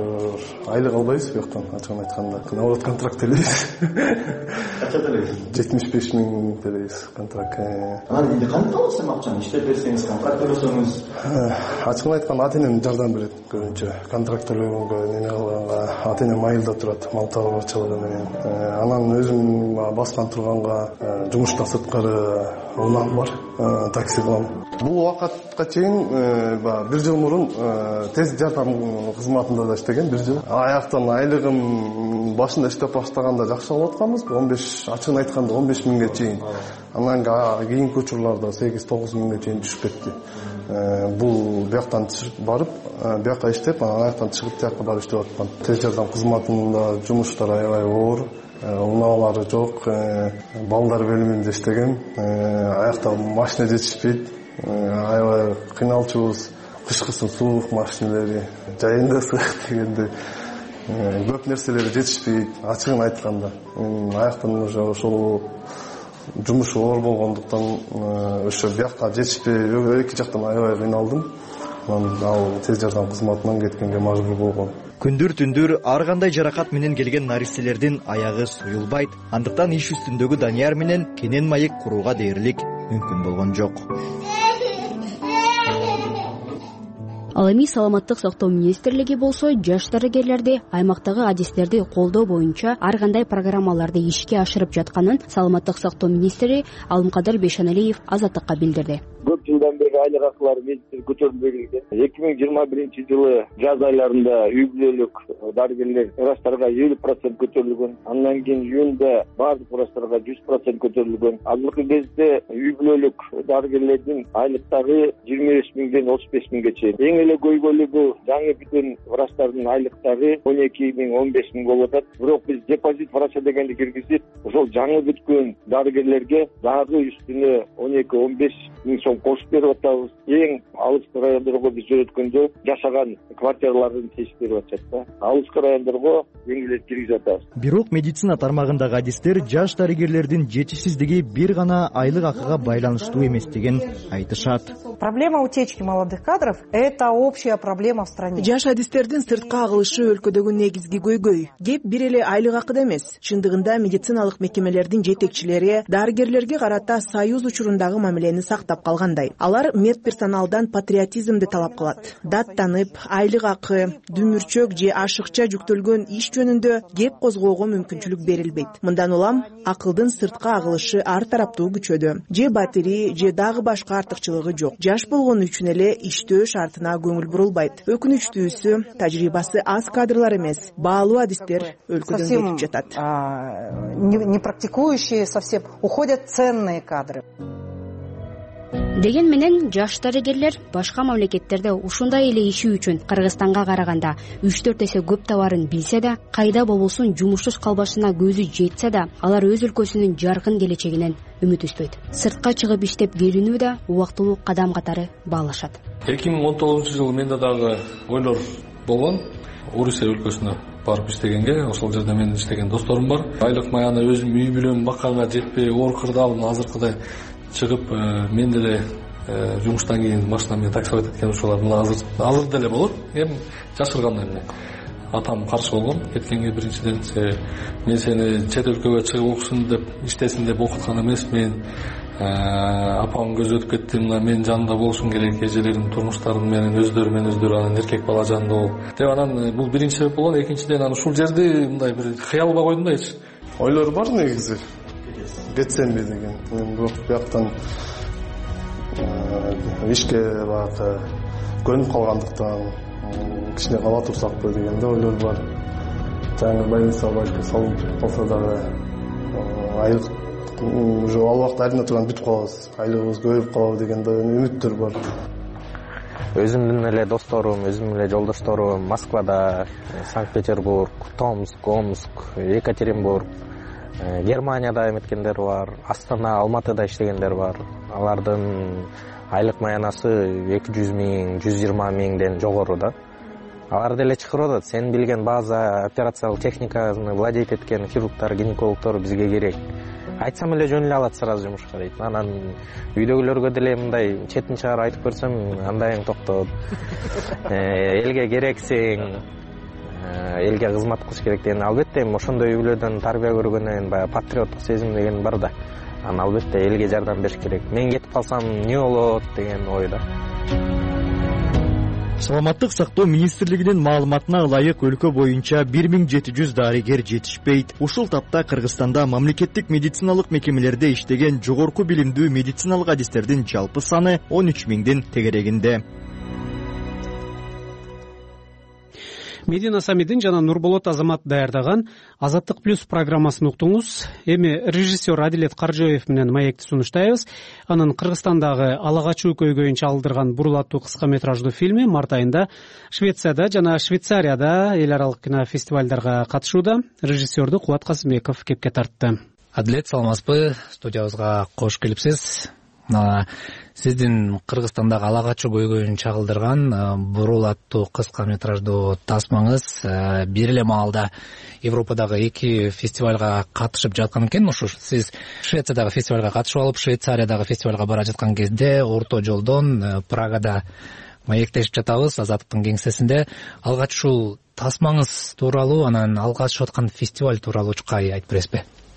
Speaker 18: айлык албайбыз бияктан, ачыгын айтканда. Наоборот, контракт төлөйбүз.
Speaker 20: Канча төлөйсүз?
Speaker 18: жетимиш беш миң төлөйбүз контракт.
Speaker 20: Анан эмне кантип аласыз эми акчаны? Иштеп берсеңиз, контракт төлөсөңүз?
Speaker 18: Ачыгын айтканда ата-энем жардам берет көбүнчө. Контракт төлөгөнгө, неме кылганга ата-энем айылда турат, мал чабарчылыгы менен. Анан өзүм баскан турганга жумуштан сырткары унаам бар, такси кылам. Бул убакытка чейин бир жыл мурун тез жардам кызматында да иштеген, бир жыл. Аяктан айлыгым башында иштеп баштаганда жакшы алып атканбыз, он беш, ачыгын айтканда он беш миңге чейин. Анан кийинки учурларда сегиз тогуз миңге чейин түшүп кетти. Бул бияктан барып, биякка иштеп, анан аяктан чыгып тияка барып иштеп аткан. Тез жардам кызматында жумуштар аябай оор. Унаалары жок, балдар бөлүмүндө иштеген, аякта машина жетишпейт, аябай кыйналчубуз, кышкысын суук машиналери, жайында ысык дегенде көп нерселери жетишпейт, ачыгын айтканда. Аяктан уже ошол жумуш оор болгондуктан ошо биякка жетишпей, эки жактан аябай кыйналдым. Ал тез жардам кызматынан кеткенге мажбур болгон.
Speaker 20: Күндүр-түндүр ар кандай жаракат менен келген нариселердин аягы суюлбайт. Андыктан иш үстүндөгү Данияр менен кенен маек курууга дээрлик мүмкүн болгон жок.
Speaker 22: Ал эми саламаттык сактоо министрлиги болсо жаш дарыгерлерди аймактагы адистерди колдоо боюнча ар кандай программаларды ишке ашырып жатканын саламаттык сактоо министри Алымкадыр Бейшаналиев Азаттыкка билдирди.
Speaker 4: Көп жылдан бери айлык акылары медицина көтөрүлбөй келген. эки миң жыйырма биринчи жылы жаз айларында үй бүлөлүк дарыгерлер врачтарга элүү процент көтөрүлгөн. Андан кийин июнда бардык врачтарга жүз процент көтөрүлгөн. Азыркы кезде үй бүлөлүк дарыгерлердин айлыктары жыйырма беш миңден отуз беш миңге чейин. Эң эле көйгөйлүгү жаңы бүтүн врачтардын айлыктары он эки миң он беш миң болуп атат. Бирок биз депозит врача дегенди киргизип, ошол жаңы бүткөн дарыгерлерге дагы үстүнө он эки он беш миң сом кошуп берип атабыз. Эң алыскы райондорго биз жөнөткөндө жашаган квартираларын чечип берип атышат да. Алыскы райондорго деңгээлеп киргизип атабыз.
Speaker 20: Бирок медицина тармагындагы адистер жаш дарыгерлердин жетишсиздиги бир гана айлык акыга байланыштуу эместигин айтышат.
Speaker 8: Проблема утечки молодых кадров – это общая проблема в стране.
Speaker 10: Жаш адистердин сыртка агылышы өлкөдөгү негизги көйгөй. Кеп бир эле айлык акыда эмес. Чындыгында медициналык мекемелердин жетекчилери дарыгерлерге карата союз учурундагы мамилени сактап калгандай. Алар медперсоналдан патриотизмди талап кылат. Даттанып, айлык акы, дүмүрчөк же ашыкча жүктөлгөн иш жөнүндө кеп козгоого мүмкүнчүлүк берилбейт. Мындан улам акылдын сыртка агылышы ар тараптуу күчөдө. Же батири, же дагы башка артыкчылыгы жок. Жаш болгону үчүн эле иштөө шартына көңүл бурулбайт. Өкүнүчтүүсү тажрыйбасы аз кадрлар эмес, баалуу адистер өлкөдөн кетип жатат.
Speaker 8: Не практикующие совсем уходят ценные кадры.
Speaker 22: Деген менен жаш дарыгерлер башка мамлекеттерде ушундай эле иши үчүн Кыргызстанга караганда үч төрт эсе көп табарын билсе да, кайда болбосун жумушсуз калбашына көзү жетсе да, алар өз өлкөсүнүн жаркын келечегинен үмүт үзбөйт. Сыртка чыгып иштеп келүүнү да убактылуу кадам катары баалашат.
Speaker 1: эки миң он тогузунчу жылы менде дагы ойлор болгон. Орусия өлкөсүнө барып иштегенге, ошол жерде менин иштеген досторум бар. Айлык маяны өзүм үй бүлөм бакканга жетпей, оор кырдаалым азыркыдай чыгып, мен деле жумуштан кийин машина менен таксовать эткен учурлар азыр азыр деле болот. Эми жашыргандай эмне. Атам каршы болгон кеткенге. Биринчиден мен сени чет өлкөгө чыгып окусун деп, иштесин деп окуткан эмес. Мен апамдын көзү өтүп кетти, мына менин жанымда болушун керек, эжелерим турмуштарын менен өздөрү менен өздөрү анан эркек бала жанында болуп деп. Анан бул биринчи себеп болгон. Экинчиден анан ушул жерди мындай бир кыялга койдум да эч.
Speaker 18: Ойлор бар негизи. Кетсемби деген. Мен бирок бияктан ишке баягы көнүп калгандыктан кичине кала турсакпы деген да ойлор бар. Жаңы больница балки салып калса дагы айлык уже ал убакта ординатурадан бүтүп калабыз, айлыгыбыз көбөйүп калабы деген да үмүттөр бар.
Speaker 7: Өзүмдүн эле досторум, өзүмдүн эле жолдошторум Москвада, Санкт-Петербург, Томск, Омск, Екатеринбург, Германияда эметкендер бар, Астана, Алматыда иштегендер бар. Алардын айлык маянасы эки жүз миң, жүз жыйырма миңден жогору да. Алар деле чакырып атат. Сен билген база операциялык техниканы владеть эткен хирургтар, гинекологдор бизге керек. Айтсам эле жөн эле алат сразу жумушка дейт. Анан үйдөгүлөргө деле мындай четин чыгарып айтып көрсөм, андайың токтот. Элге керексиң, элге кызмат кылыш керек деген. Албетте ошондой үй бүлөдөн тарбия көргөндөн баягы патриоттук сезим деген бар да. Анан албетте элге жардам бериш керек. Мен кетип калсам эмне болот деген ойда.
Speaker 20: Саламаттык сактоо министрлигинин маалыматына ылайык өлкө боюнча бир миң жети жүз дарыгер жетишпейт. Ушул тапта Кыргызстанда мамлекеттик медициналык мекемелерде иштеген жогорку билимдүү медициналык адистердин жалпы саны он үч миңдин тегерегинде.
Speaker 3: Медина Самидин жана Нурболот Азамат даярдаган Азаттык плюс программасын уктуңуз. Эми режиссер Адилет Каржоев менен маекти сунуштайбыз. Анын Кыргызстандагы ала качуу көйгөйүн чагылдырган бурул аттуу кыска метраждуу фильми март айында Швецияда жана Швейцарияда эл аралык кинофестивалдарга катышууда. Режиссерду Кубат Касымбеков кепке тартты.
Speaker 24: Адилет, саламатсызбы? Студиябызга кош келипсиз. Сиздин Кыргызстандагы ала качуу көйгөйүн чагылдырган бурул аттуу кыска метраждуу тасмаңыз бир эле маалда Европадагы эки фестивалга катышып жаткан экен. Ушу сиз Швециядагы фестивалга катышып алып, Швейцариядагы фестивалга бара жаткан кезде орто жолдон Прагада маектешип жатабыз Азаттыктын кеңсесинде. Алгач ушул тасмаңыз тууралуу, анан алга катышып аткан фестиваль тууралуу чукай айтып бересизби?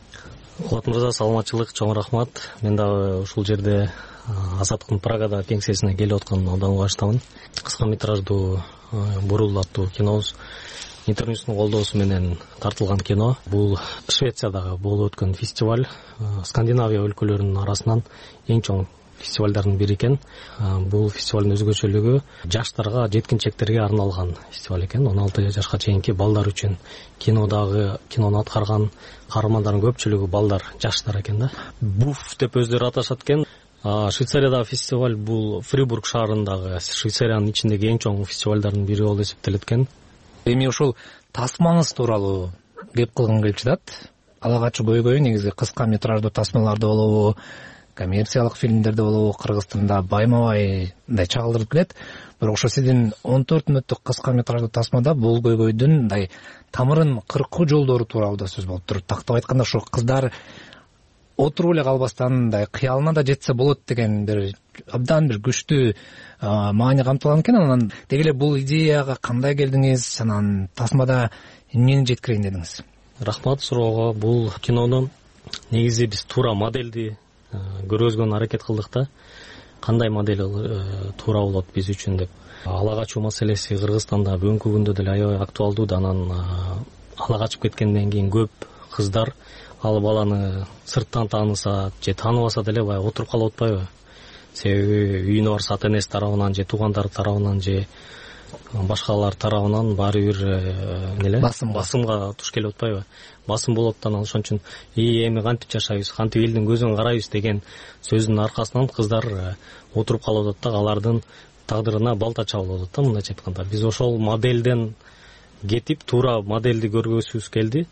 Speaker 9: Кубат мырза, саламатчылык, чоң рахмат. Мен дагы ушул жерде Азаттыктын Прагада кеңсесине келип атканын абдан убачтамын. Кыска метраждуу Бурул аттуу кинобуз интернеттин колдоосу менен тартылган кино. Бул Швециядагы болуп өткөн фестиваль, Скандинавия өлкөлөрүнүн арасынан эң чоң фестивалдардын бири экен. Бул фестивалдын өзгөчөлүгү жаштарга, жеткинчектерге арналган фестиваль экен. он алты жашка чейинки балдар үчүн. Кинодагы кинону аткарган каармандардын көпчүлүгү балдар, жаштар экен да. Буф деп өздөрү аташат экен. Швейцариядагы фестиваль бул Фрибург шаарындагы, Швейцариянын ичиндеги эң чоң фестивалдардын бири болуп эсептелет экен.
Speaker 24: Эми ушул тасмаңыз тууралуу кеп кылгым келип жатат. Ала качуу көйгөйү негизи кыска метраждуу тасмаларда болобу, коммерциялык фильмдерде болобу, Кыргызстанда байма-байдай чагылдырып келет. Бирок ошо сиздин он төрт мүнөттүк кыска метраждуу тасмада бул көйгөйдүн мындай тамырын кыркуу жолдору тууралуу да сөз болуп туруп. Тактап айтканда ошо кыздар отуруп эле калбастан мындай кыялына да жетсе болот деген бир абдан бир күчтүү маани камтылган экен. Анан деги эле бул идеяга кандай келдиңиз? Анан тасмада эмнени жеткирейин дедиңиз?
Speaker 9: Рахмат суроого. Бул кинону негизи биз туура модельди көргөзгөнгө аракет кылдык да. Кандай модель туура болот биз үчүн деп. Ала качуу маселеси Кыргызстанда бүгүнкү күндө деле аябай актуалдуу да. Анан ала качып кеткенден кийин көп кыздар ал баланы сырттан тааныса же тааныбаса деле баягы отуруп калып атпайбы? Себеби үйүнө барса ата энеси тарабынан же туугандары тарабынан же башкалар тарабынан баары бир неле басымга туш келип атпайбы? Басым болот да. Анан ошон үчүн и эми кантип жашайбыз, кантип элдин көзүн карайбыз деген сөздүн аркасынан кыздар отуруп калып атат да, алардын тагдырына балта чабылып атат да, мындайча айтканда. Биз ошол моделден кетип туура модельди көргөзүбүз келди.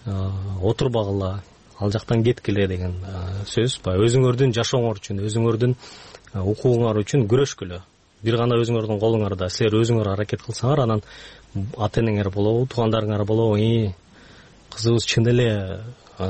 Speaker 9: Отурбагыла, ал жактан кеткиле деген сөз. Баягы өзүңөрдүн жашооңор үчүн, өзүңөрдүн укугуңар үчүн күрөшкүлө. Бир гана өзүңөрдүн колуңарда. Силер өзүңөр аракет кылсаңар, анан ата энеңер болобу, туугандарыңар болобу, и кызыбыз чын эле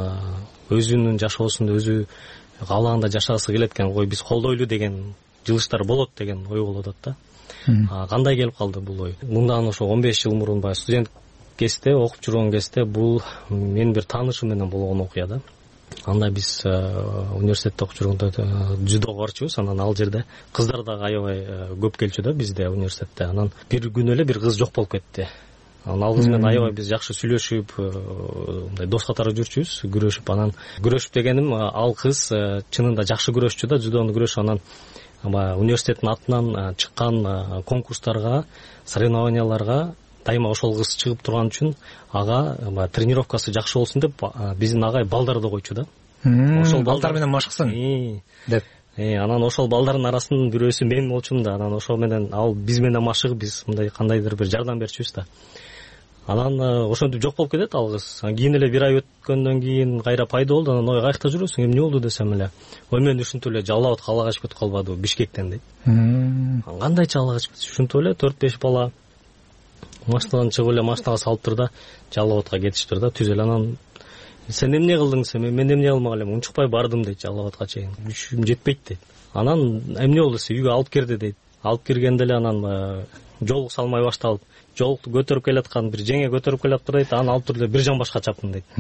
Speaker 9: өзүнүн жашоосунда өзү каалаганда жашагысы келет экен, ой биз колдойлу деген жылыштар болот деген ой болуп атат да. Кандай келип калды бул ой? Мындан ошо он беш жыл мурун баягы студент кезде, окуп жүргөн кезде бул менин бир таанышым менен болгон окуя да. Анда биз университетте окуп жүргөндө дзюдого барчубуз. Анан ал жерде кыздар дагы аябай көп келчү да бизде университетте. Анан бир күнү эле бир кыз жок болуп кетти. Анан ал кыз менен аябай биз жакшы сүйлөшүп, мындай дос катары жүрчүбүз, күрөшүп. Анан күрөшүп дегеним, ал кыз чынында жакшы күрөшчү да, дзюдону күрөшүп. Анан университеттин атынан чыккан конкурстарга, соревнованияларга дайыма ошол кыз чыгып турган үчүн ага тренировкасы жакшы болсун деп биздин агай балдарды койчу да.
Speaker 24: Ошол балдар менен машыксын деп.
Speaker 9: Анан ошол балдардын арасынын бирөөсү мен болчумун да. Анан ошол менен ал биз менен машыгып, биз мындай кандайдыр бир жардам берчүбүз да. Анан ошентип жок болуп кетет ал кыз. Кийин эле бир ай өткөндөн кийин кайра пайда болду. Анан ой каякта жүрөсүң, эмне болду десем эле, ой мен ушинтип эле Жалал абадка ала качып кетип калбадыбы, Бишкектен дейт. Кандайча ала качып кетти? Ушинтип эле төрт беш бала машинадан чыгып эле машинага салыптыр да, Жалал абадка кетиштир да, түз эле. Анан сен эмне кылдың десем, мен эмне кылмак элем, унчукпай бардым дейт Жалал абадка чейин. Күчүм жетпейт дейт. Анан эмне болду десе, үйгө алып кирди дейт. Алып киргенде эле анан жолук салмай башталып, жолукту көтөрүп келаткан бир жеңе көтөрүп келаптыр дейт. Анан алып туруп эле бир жамбашка чаптым дейт.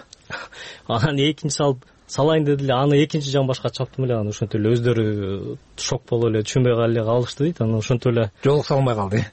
Speaker 9: Анан экинчи салып салайын деди эле, аны экинчи жамбашка чаптым эле. Анан ошентип эле өздөрү шок болуп эле түшүнбөй эле калышты дейт. Анан ошентип эле
Speaker 24: жолук салмай калды.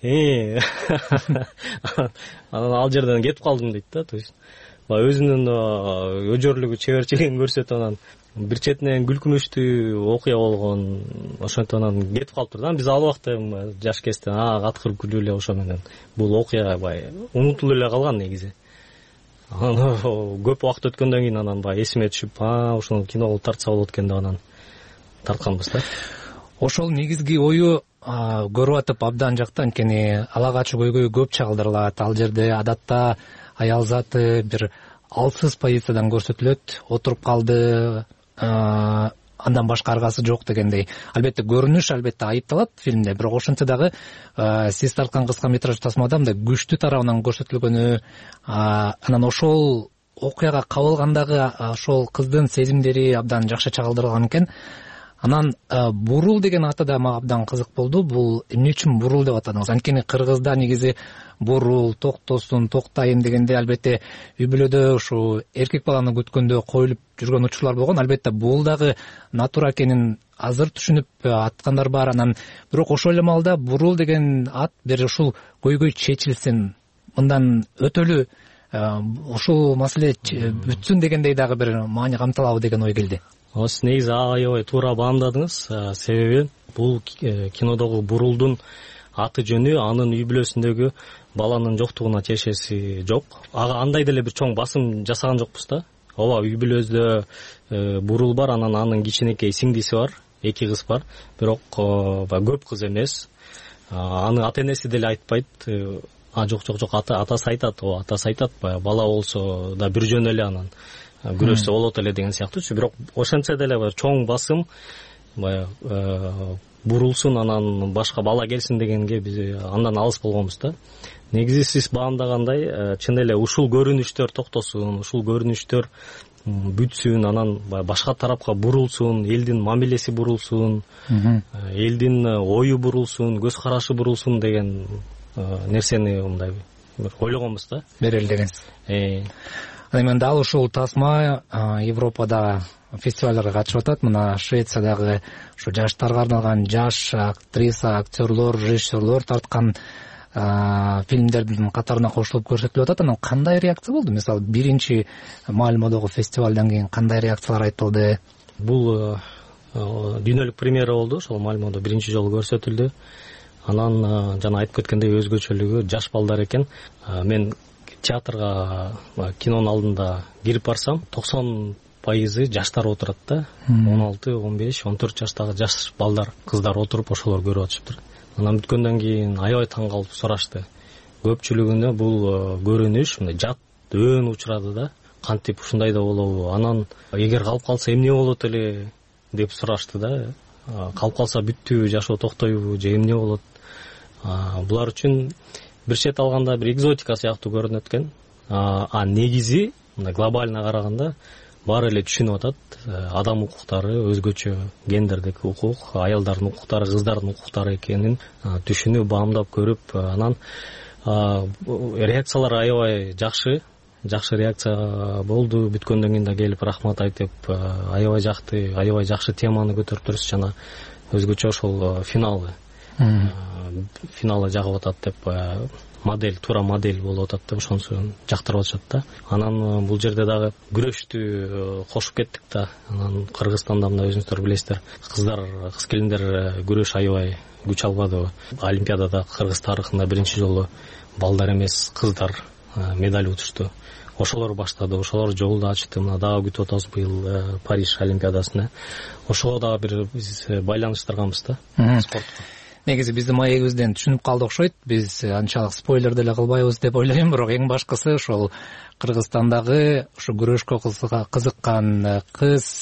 Speaker 9: Анан ал жерден кетип калдым дейт да. То есть өзүнүн өжөрлүгү, чеберчилигин көрсөтүп анан бир четинен күлкүнүчтүү окуя болгон. Ошентип анан кетип калыптыр да. Биз ал убакта жаш кезде каткырып күлүп эле ошо менен бул окуя бай унутулуп эле калган негизи. Анан көп убакыт өткөндөн кийин анан баягы эсиме түшүп, а ушуну кино кылып тартса болот экен деп анан тартканбыз да.
Speaker 24: Ошол негизги ою көрүп атып абдан жакты, анткени ала качуу көйгөйү көп чагылдырылат. Ал жерде адатта аял заты бир алсыз позициядан көрсөтүлөт, отуруп калды, андан башка аргасы жок дегендей. Албетте көрүнүш албетте айыпталат фильмде, бирок ошентсе дагы сиз тарткан кыска метраж тасмада мындай күчтүү тарабынан көрсөтүлгөнү, анан ошол окуяга кабылгандагы ошол кыздын сезимдери абдан жакшы чагылдырылган экен. Анан бурул деген аты да мага абдан кызык болду. Бул эмне үчүн бурул деп атадыңыз? Анткени кыргызда негизи бурул, токтосун, токтайын дегенде албетте үй бүлөдө ушу эркек баланы күткөндө коюлуп жүргөн учурлар болгон. Албетте бул дагы натура экенин азыр түшүнүп аткандар бар. Анан бирок ошол эле маалда бурул деген ат бир ушул көйгөй чечилсин, мындан өтөлү ушул маселе бүтсүн дегендей дагы бир маани камталабы деген ой келди.
Speaker 9: Сиз негизи аябай туура баамдадыңыз. Себеби бул кинодогу бурулдун аты жөнү анын үй бүлөсүндөгү баланын жоктугуна тиешеси жок. Ага андай деле бир чоң басым жасаган жокпуз да. Ооба, үй бүлөбүздө бурул бар, анан анын кичинекей сиңдиси бар, эки кыз бар. Бирок көп кыз эмес. Анын ата энеси деле айтпайт. А жок жок жок атасы айтат, о атасы айтат, баягы бала болсо да бир жөн эле анан күрөшсө болот эле деген сыяктуучу. Бирок ошентсе деле бир чоң басым баягы бурулсун, анан башка бала келсин дегенге биз андан алыс болгонбуз да. Негизи сиз баамдагандай чын эле ушул көрүнүштөр токтосун, ушул көрүнүштөр бүтсүн, анан башка тарапка бурулсун, элдин мамилеси бурулсун, элдин ою бурулсун, көз карашы бурулсун деген нерсени мындай бир ойлогонбуз да.
Speaker 24: Берели дегенсиз. Эми дал ушул тасма Европада фестивалдарга катышып атат. Мына Швециядагы ушу жаштарга арналган жаш актриса, актерлор, режиссерлор тарткан фильмдердин катарына кошулуп көрсөтүлүп атат. Анан кандай реакция болду? Мисалы, биринчи Мальмодогу фестивалдан кийин кандай реакциялар айтылды?
Speaker 9: Бул дүйнөлүк премьера болду. Ошол Мальмодо биринчи жолу көрсөтүлдү. Анан жана айтып кеткендей өзгөчөлүгү жаш балдар экен. Мен театрга кинонун алдында кирип барсам, токсон пайызы жаштар отурат да. он алты, он беш, он төрт жаштагы жаш балдар, кыздар отуруп ошолор көрүп атышыптыр. Анан бүткөндөн кийин аябай таң калып сурашты. Көпчүлүгүнө бул көрүнүш мындай жат өөн учурады да. Кантип ушундай да болобу? Анан эгер калып калса эмне болот эле деп сурашты да. Калып калса бүттүбү, жашоо токтойбу же эмне болот? Булар үчүн бир чет алганда бир экзотика сыяктуу көрүнөт экен. А негизи мындай глобально караганда баары эле түшүнүп атат. Адам укуктары өзгөчө, гендердик укук, аялдардын укуктары, кыздардын укуктары экенин түшүнүп, баамдап көрүп, анан реакциялар аябай жакшы. Жакшы реакция болду. Бүткөндөн кийин да келип рахмат айтып, аябай жакты, аябай жакшы теманы көтөрүптүрсүз. Жана өзгөчө ошол финалы. Финалы жагып атат деп, модель, туура модель болуп атат деп ошонусу жактырып атышат да. Анан бул жерде дагы күрөштү кошуп кеттик да. Анан Кыргызстанда мына өзүңүздөр билесиздер, кыздар, кыз келиндер күрөш аябай күч албады. Олимпиадада Кыргыз тарыхында биринчи жолу балдар эмес, кыздар медаль утушту. Ошолор баштады, ошолор жолду ачты. Мына дагы күтүп атабыз быйыл Париж олимпиадасына. Ошого дагы бир биз байланыштырганбыз да спортко.
Speaker 24: Негизи биздин маегибизден түшүнүп калды окшойт. Биз анчалык спойлер деле кылбайбыз деп ойлойм, бирок эң башкысы ошол Кыргызстандагы ушу күрөшкө кызыккан кыз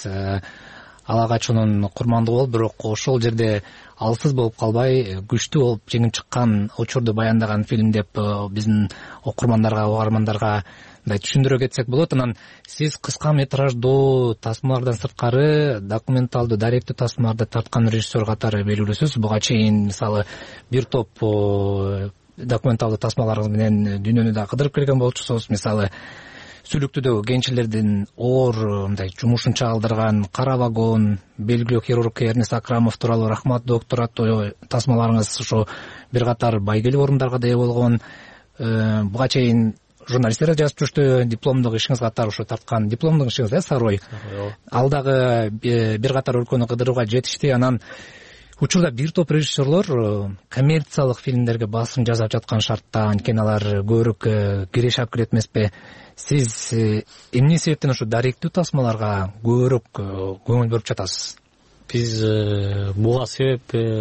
Speaker 24: ала качуунун курмандыгы болуп, бирок ошол жерде алсыз болуп калбай, күчтүү болуп жеңип чыккан учурду баяндаган фильм деп биздин окурмандарга, угармандарга түшүндүрө кетсек болот. Анан сиз кыска метраждуу тасмалардан сырткары документалдуу, даректүү тасмаларды тарткан режиссер катары белгилүүсүз. Буга чейин мисалы бир топ документалдуу тасмаларыңыз менен дүйнөнү да кыдырып келген болчусуз. Мисалы Сүлүктүүдөгү кенчилердин оор мындай жумушун чагылдырган Кара вагон, белгилүү хирург Эрнест Акрамов тууралуу Рахмат доктор аттуу тасмаларыңыз ушу бир катар байгелүү орундарга да ээ болгон. Буга чейин журналисттер жазып жүрүштү, дипломдук ишиңиз катары ушу тарткан дипломдук ишиңиз э Сарой. Ал дагы бир катар өлкөнү кыдырууга жетишти. Анан учурда бир топ режиссерлор коммерциялык фильмдерге басым жасап жаткан шартта, анткени алар көбүрөөк киреше алып келет эмеспи? Сиз эмне себептен ушу даректүү тасмаларга көбүрөөк көңүл бөлүп жатасыз?
Speaker 9: Биз буга себеп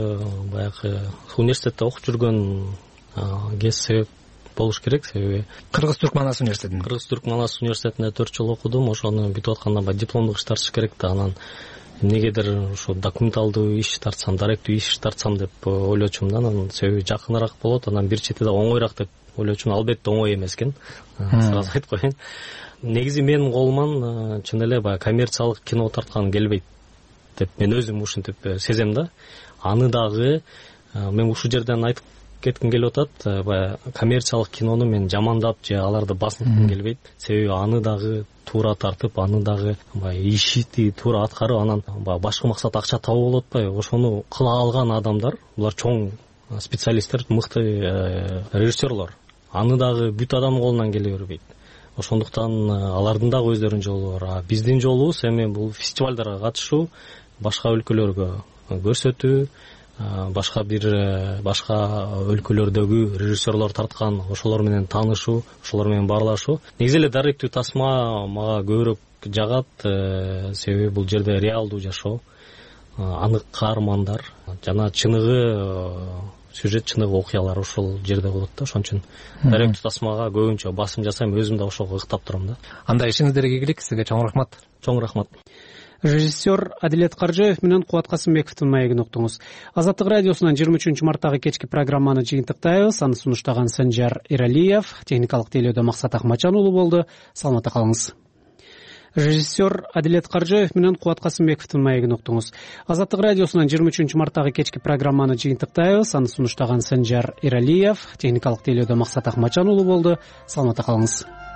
Speaker 9: баягы университетте окуп жүргөн кез себеп болуш керек. Себеби
Speaker 24: Кыргыз Түрк Манас университетинде
Speaker 9: Кыргыз Түрк Манас университетинде төрт жыл окудум. Ошону бүтүп атканда баягы дипломдук иш тартыш керек да. Анан эмнегедир ушу документалдуу иш тартсам, даректүү иш тартсам деп ойлочумун да. Анан себеби жакыныраак болот, анан бир чети да оңойраак деп ойлочумун. Албетте оңой эмес экен. Сразу айтып коеюн. Негизи менин колуман чын эле баягы коммерциялык кино тарткан келбейт. деп мен өзүм ушинтип сезем да. Аны дагы мен ушул жерден айтып кетким келип атат, баягы коммерциялык кинону мен жамандап же аларды басынткым келбейт. Себеби аны дагы туура тартып, аны дагы баягы ишти туура аткарып, анан баягы башкы максат акча табуу болуп атпайбы? Ошону кыла алган адамдар, булар чоң специалисттер, мыкты режиссерлор. Аны дагы бүт адамдын колунан келе бербейт. Ошондуктан алардын дагы өздөрүнүн жолу бар. А биздин жолубуз эми бул фестивалдарга катышуу, башка өлкөлөргө көрсөтүү, башка бир башка өлкөлөрдөгү режиссерлор тарткан ошолор менен таанышуу, ошолор менен баарлашуу. Негизи эле даректүү тасма мага көбүрөөк жагат, себеби бул жерде реалдуу жашоо, анык каармандар жана чыныгы сюжет, чыныгы окуялар ошол жерде болот да. Ошон үчүн даректүү тасмага көбүнчө басым жасайм, өзүм да ошого ыктап турам да.
Speaker 24: Андай ишиңиздерге ийгилик, сизге чоң рахмат.
Speaker 9: Чоң рахмат.
Speaker 3: Режиссер Адилет Каржаев менен Кубат Касымбековдун маегин уктуңуз. Азаттык радиосунан жыйырма үчүнчү марттагы кечки программаны жыйынтыктайбыз. Аны сунуштаган Санжар Иралиев, техникалык тейлөөдө Максат Акмачан уулу болду. Саламатта калыңыз. Режиссер Адилет Каржаев менен Кубат Касымбековдун маегин уктуңуз. Азаттык радиосунан жыйырма үчүнчү марттагы кечки программаны жыйынтыктайбыз. Аны сунуштаган Санжар Иралиев, техникалык тейлөөдө Максат Акмачан уулу болду. Саламатта калыңыз.